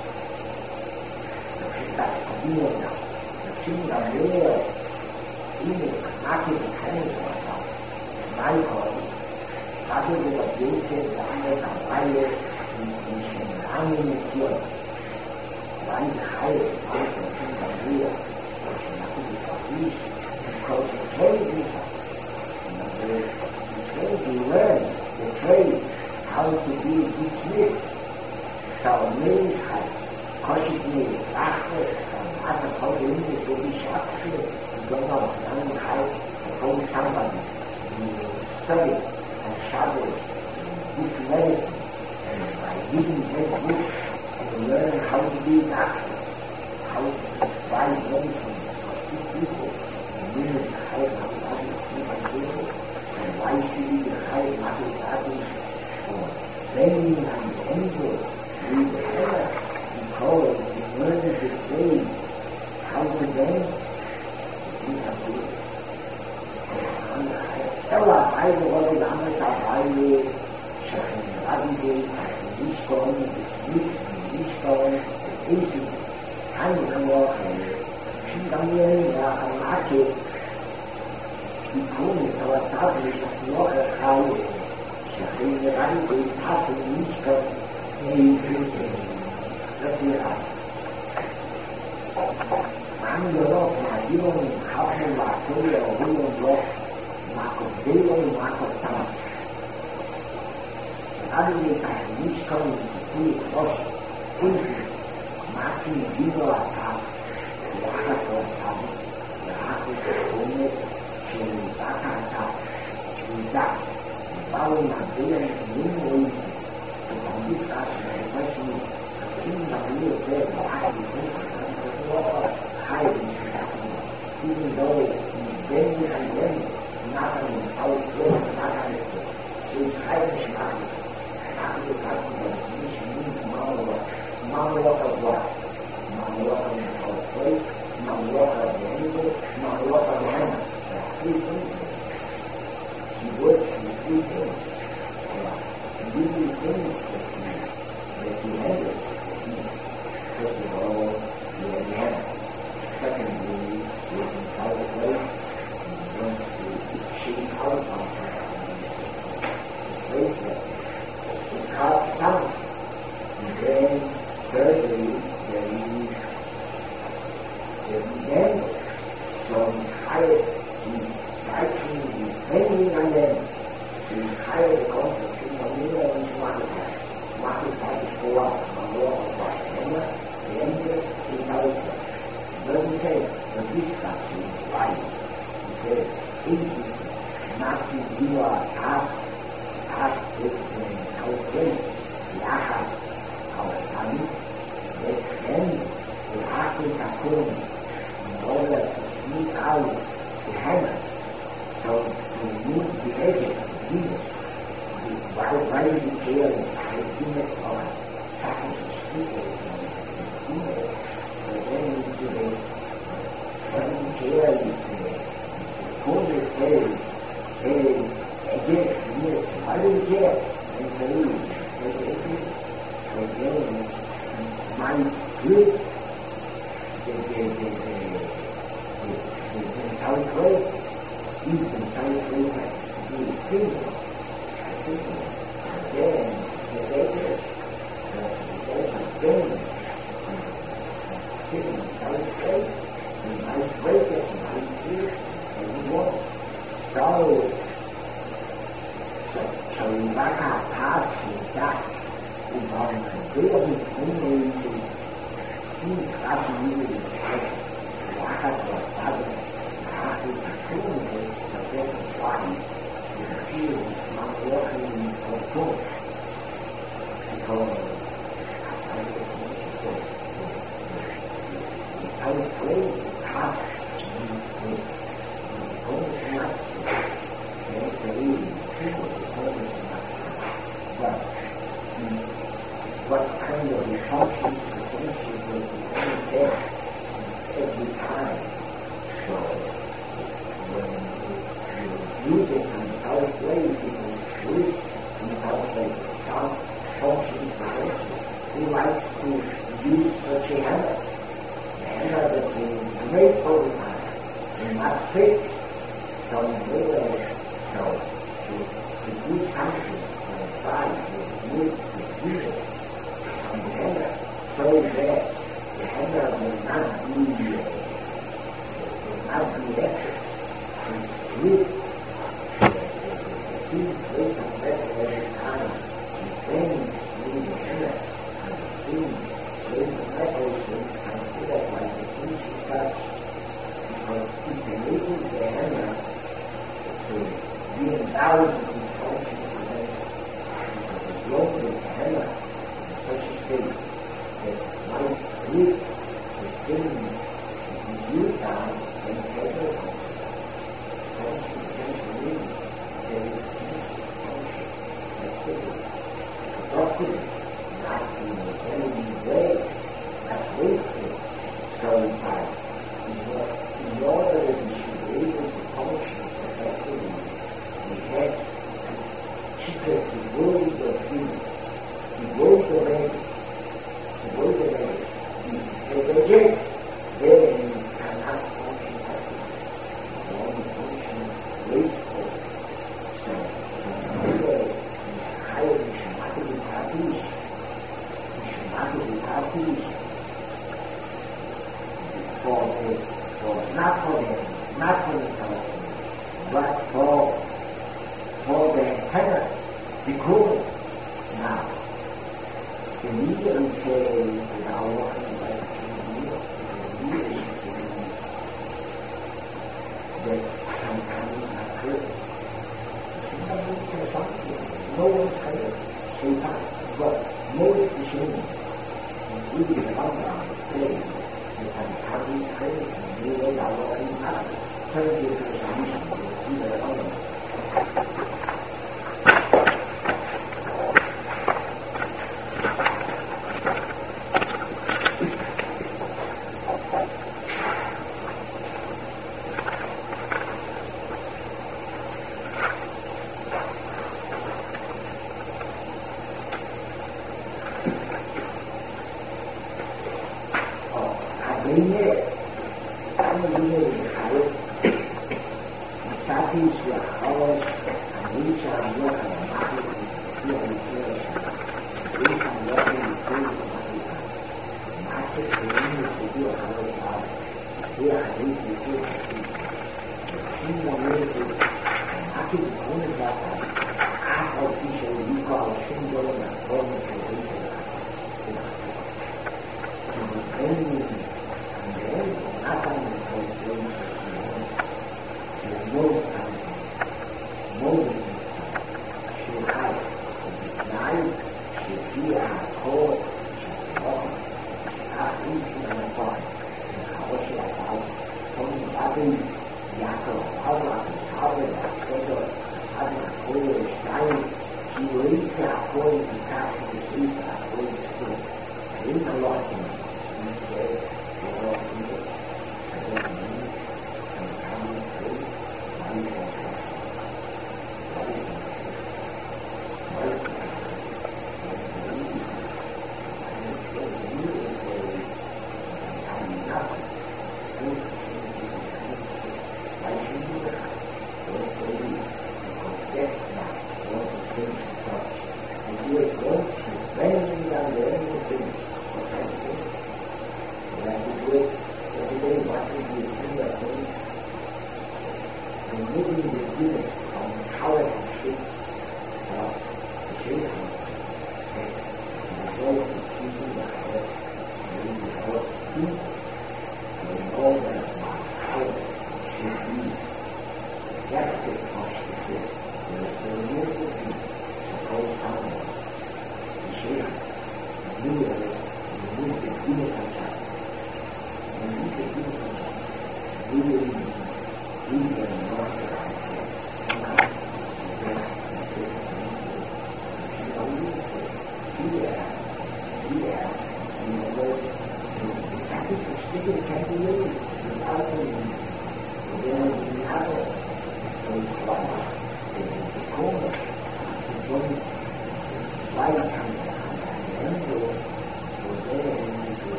that's a deal now the things are real even active depends on myself my body starting with a basic diet and diet in running the field one higher part of things are real because the trade is the trade learn the trade how to be dismissed. So many times, consciously, after how the English will be shot to you don't know, you don't have to hold somebody, you study and shadow this medicine, and by reading this book, you learn how to be an actor, how to find medicine. People, and then the higher mathematics, and why should be the higher mathematics for bending and angle with the hair? Because you learn the way how to bend, you have Weise wollte damit dabei radikal nicht kommen, nicht kommen, ist andere Schienen am Markt, die kommen, aber dadurch, dass noch eine radikal passen nicht kommen, das wird Angelo Mario Hafen Marcello William Marco Deo Marco Tama. Radikal nicht kommen, die Rosch, Kunst, Martin Vivo Attack, Wacker Tama, Wacker Kunde, Chilibaka Attack, Chilibaka, Bau Mandela, Nimmo, Bandiskas, Fashion, Kinda Rio, hiding, even though then and then, nothing outdoors, nothing, so it's hiding, after the customer, which means monologue of what? Monologue of our place, monologue of the animal, monologue of the animal. Three things. He works in three things. And these three things that he handles. First of all, the animal. Secondly, we can calculate and want to achieve outcome. Place that it's called sound. And then thirdly, there is the example. So he's hired, he's writing, he's training on them. He's hired the concept in the middle of his market. Market is go up, on the wall of the enter is out. Doesn't say the discuss is right. He says, easy, not to do ask this our place, Yaha, our son, that then the Africa come in order to sneak out the hammer, so to move the edges of the Venus, why did you care the Venus or sacrifice people and Venus? Then into the care Congress again, yes, I don't care. And my good, the calculate, even calculate the thing. Then the later, then sitting calculate, and I break it, and I feel, and you want. So you back out past that, you know, really only to see how you really like what has what happened, how to control it, the different body, you feel not walking in control. Because I was playing the task with but what kind of responses potentially will be there every time. So when you use it without way, people use it without self-function potential. Who likes to use such a hammer? The hammer that will break over time and not fix. So to do something on the side will use the user on the hammer so that the hammer will not be electric. It's with the big weight of metal every time and then use the hammer and the steam with the metal is considered like a finishing touch because it enables the hammer to be endowed with the function of the because as long as the hammer is in such a state that might grip the thing that is used down and take it on. Function essentially there is a function that's it. Productive, not in any way, that's wasted. So in order that we should be able to function effectively, we have not for them, not for themselves, but for their parents. Because now, immediately say without walking like immediately that sometimes not good. Sometimes say something, no one can say that, but most machines, including the background, say that sometimes say you without walking up, turn to the solution, you see their own.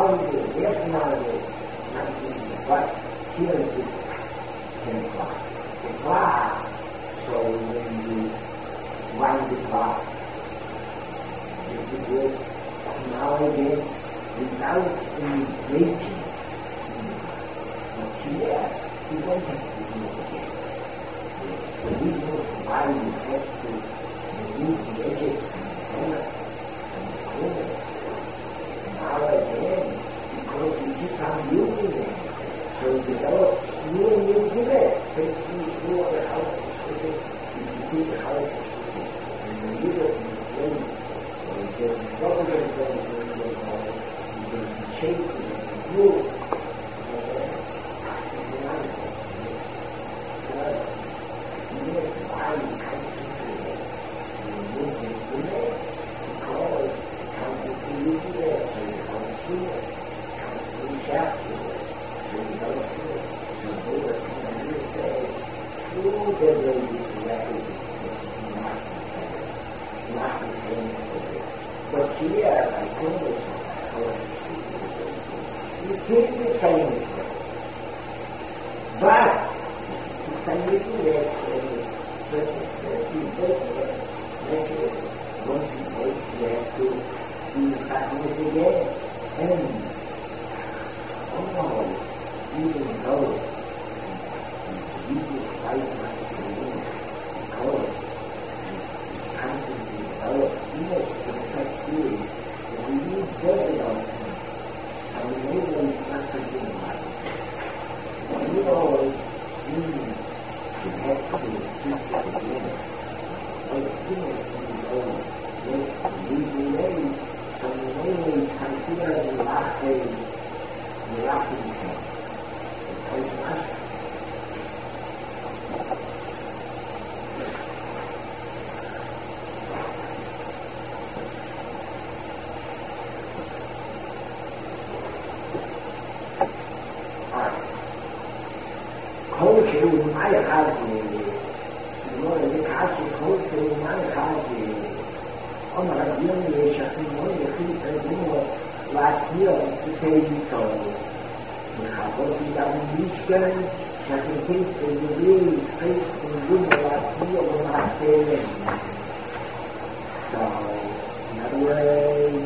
이제 예수나라에 what here is can clock. The clock, so when you wind the clock, you can do it now again without engaging. But here, you don't have to do it again. The reason why you have to remove the edges and the hammer and the corners now again, because you keep on using them. So it develops new and new gimmicks. Take new other houses with it, you can keep the houses with it, and you use it in the place. So it gets double and double and double, you get the shape of it, and you but here, I told you, you take the same way. But, it's a little bit, once you take, you have to do the sacrament again. And, even though Jesus Christ must be because He's constantly developed image to such being that we need judgment on Him. And we know that He's not something like it. We always seem to have to teach it again. But image is always we relate, so we always consider the last days miraculous. 거울이 많이 가지, 이거는 같이 거울이 많이 가지. 엄마가 이런 예시하고 뭐에 그리고 뭐 라티어 스테이지서 가고 그다음에 미시간 같은 케이스들이 스테이지 라티어 라티어. So in other words,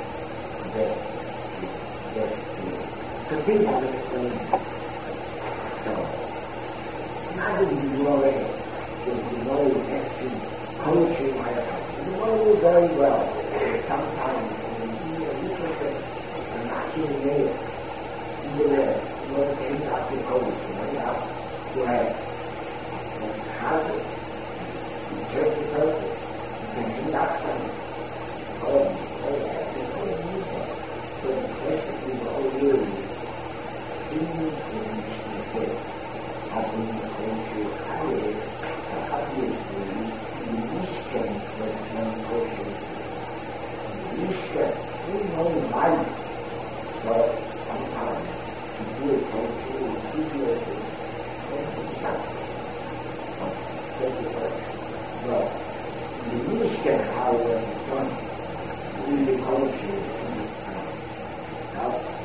the things are explained. So not that you know it, you know actually poetry might have. You know very well. Sometimes when you look at the natural way, you know things out to poetry, you know, you have hazard, you interpret the person, you can do out something. Oh, that's the whole music. So the question is all you seems to be having the poetry carried, obviously, the mission was one poetry. The mission, we know life, but sometimes to do a poetry is easier to but the mission, however, is done really poetry without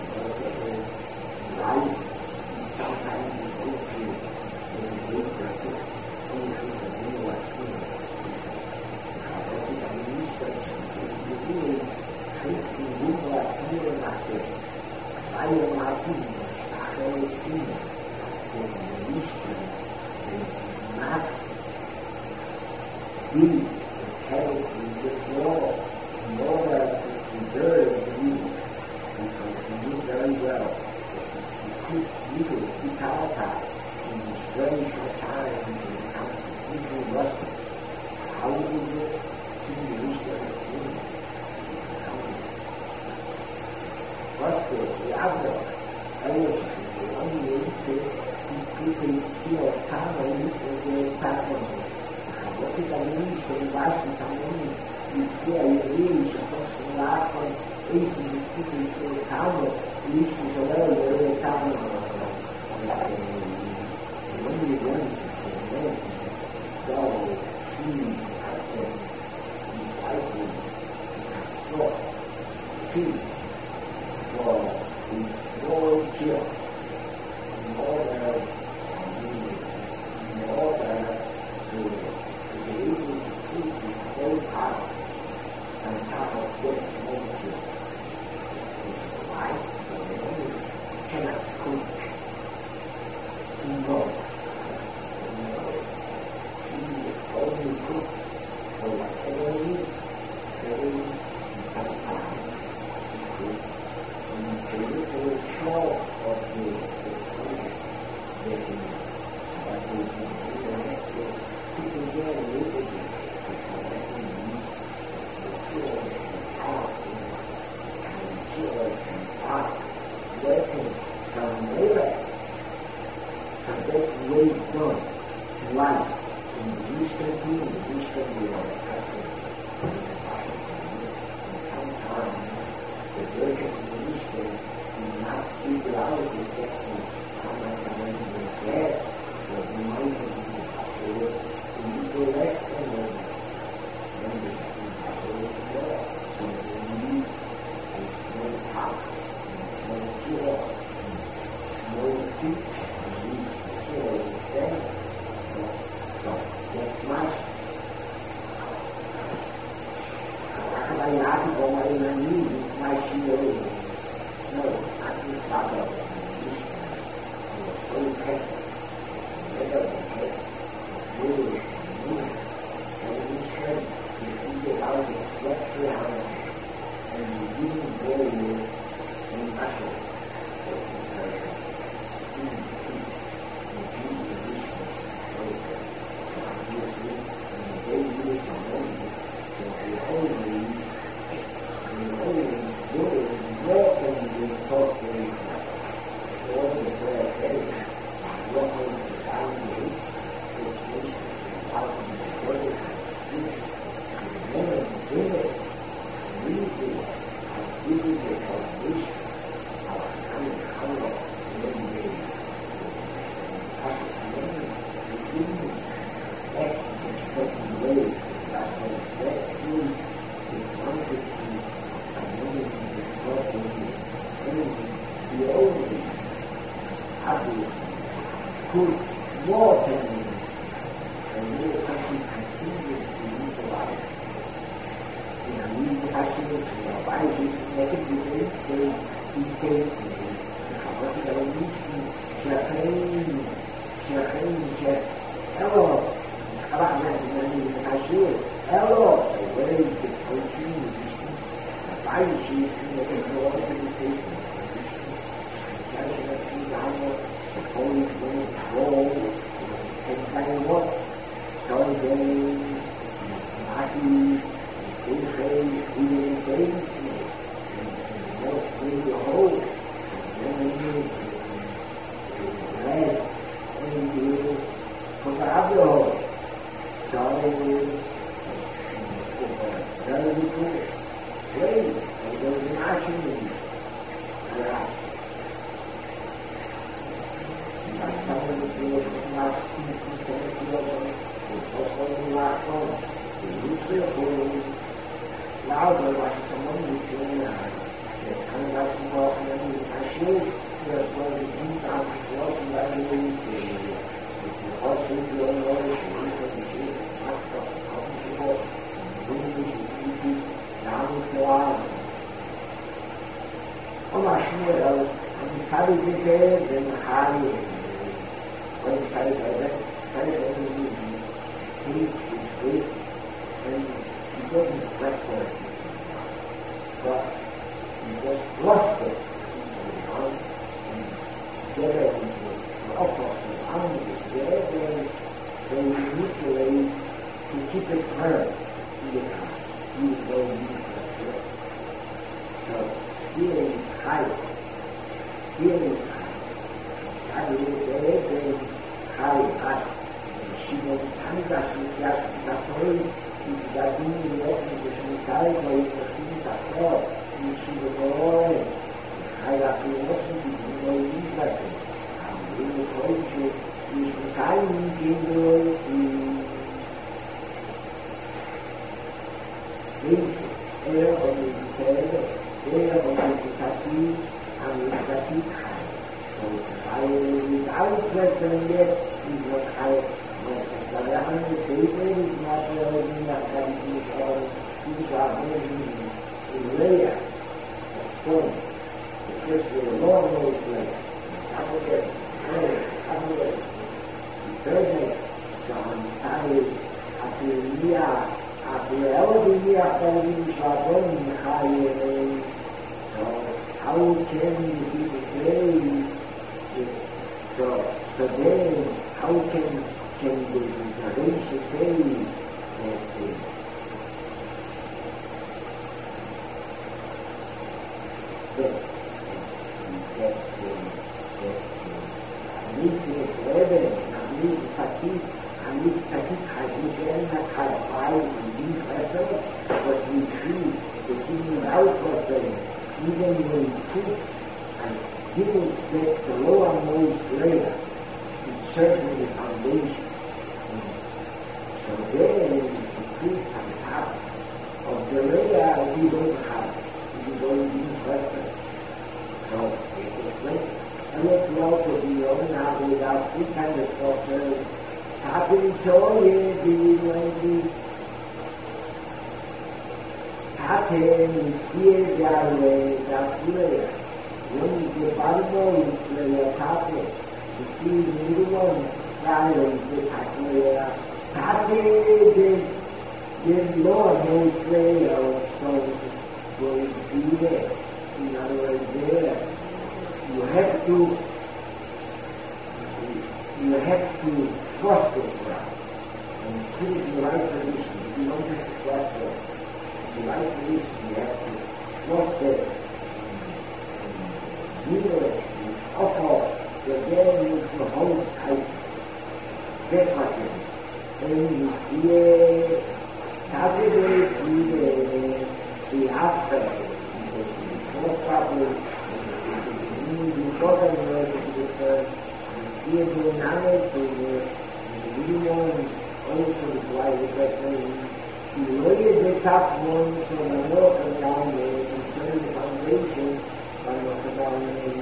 life. Sometimes the poetry is a great practice. Poetry is a new experience. Because it's a mission. You really take the new experience. I am Martin. I have seen it. The mission is not be held in this world in order to preserve you, because you knew very well that you could speak out in this very short time and become completely rusted. How would you do it? You wish that it didn't. Rusted, the other, I was the only way to people feel time or you time. Você também tem baixo também, e se aí eles estão lá com esses tipos de calma, e isso também eu estava não me lembro, então, sim, até, sim, the small chill, in order to be able to keep the whole power on top of this small chill. Why? Because the enemy cannot cook. He knows. He only cooks for whatever he is. and it's a big high. So without questioning it, it's not high. But the other paper is not in that country or these are in layer of stone. Because the Lord knows layer. After the present, so I'm how can you be afraid? So then, how can the Ganesha say that but we treat the kingdom out of them, even when we treat and didn't get the lowermost layer, it's certainly the foundation. So then the truth on top of the layer we don't have, we don't be present. So it's like, and it's also the only now without three kinds of structures. Happy joy be happy here Yahweh Yahweh. When the Bible is happy, you see the little one silent the happy the Lord knows where so will be there. In other words, there you have to trust it and put it in the right position. If you don't have to trust it in the right position, you have to trust it and give it and offer the value to hold tight. That's what it is. And you see Saturday the after the fourth trouble, the important word of the first. Here the knowledge of the one also requires the question. You lower the top one so the north and down there, you turn the foundation by north and down there.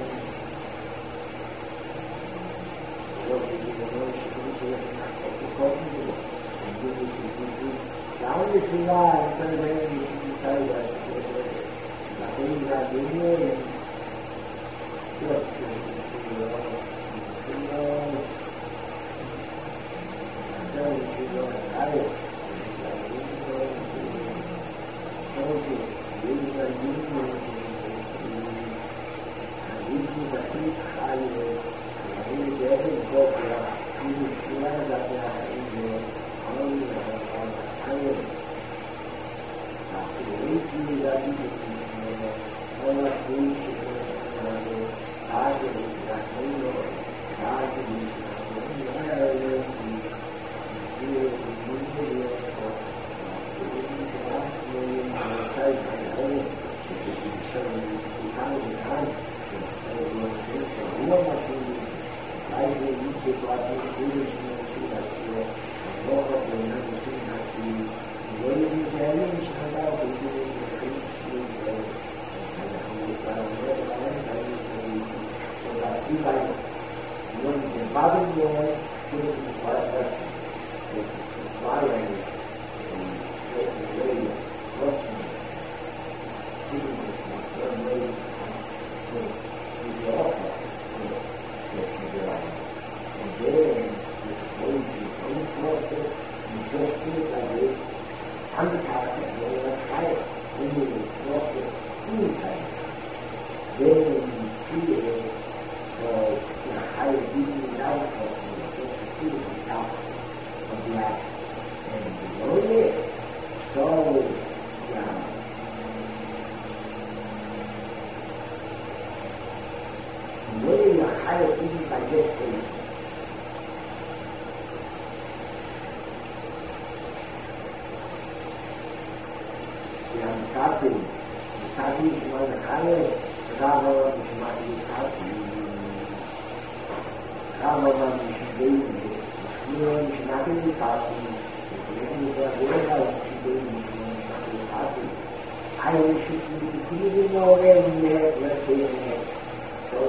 What is the notion of the cotton? And give it to down this line, turn it in the side of the thing that you know, just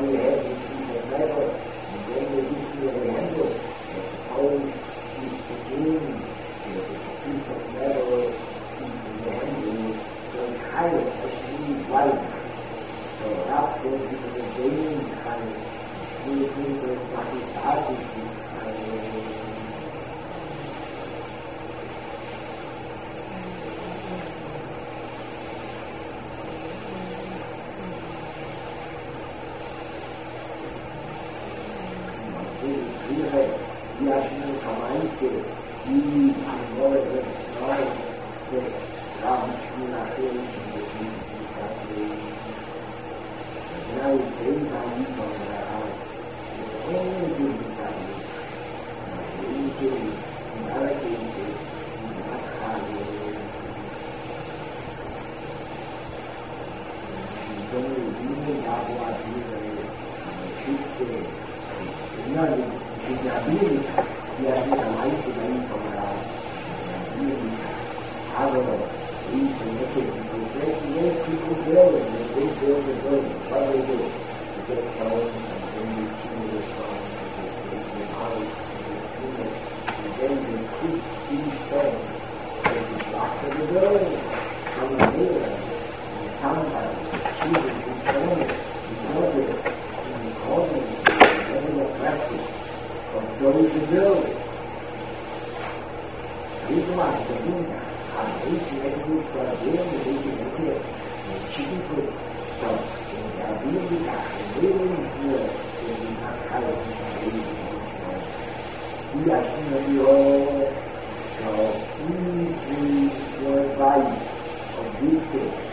we have this piece of metal, and then the issue of the handle, and suppose it's beginning, there's a piece of metal in the handle, so it's higher, actually wider. So that's going to be the gaining kind of movement of participation. E acho que nunca mais ter e agora nós estamos na frente não tem aí para onde está isso nada que então eu vim dar uma vida a Bíblia e a vida mais que daí para a Bíblia, agora, isso, não sei, nem fico vendo, nem Deus é doido, só Deus, porque está onde tem o time do sol, entende? Tudo espera, ele basta de Deus, a maneira, santa, filho, cristão, those who build it. Isso é uma pergunta. A gente é que para ver o que é que é. Tipo, então, a Bíblia, a Bíblia, a cara e a China de o vai, o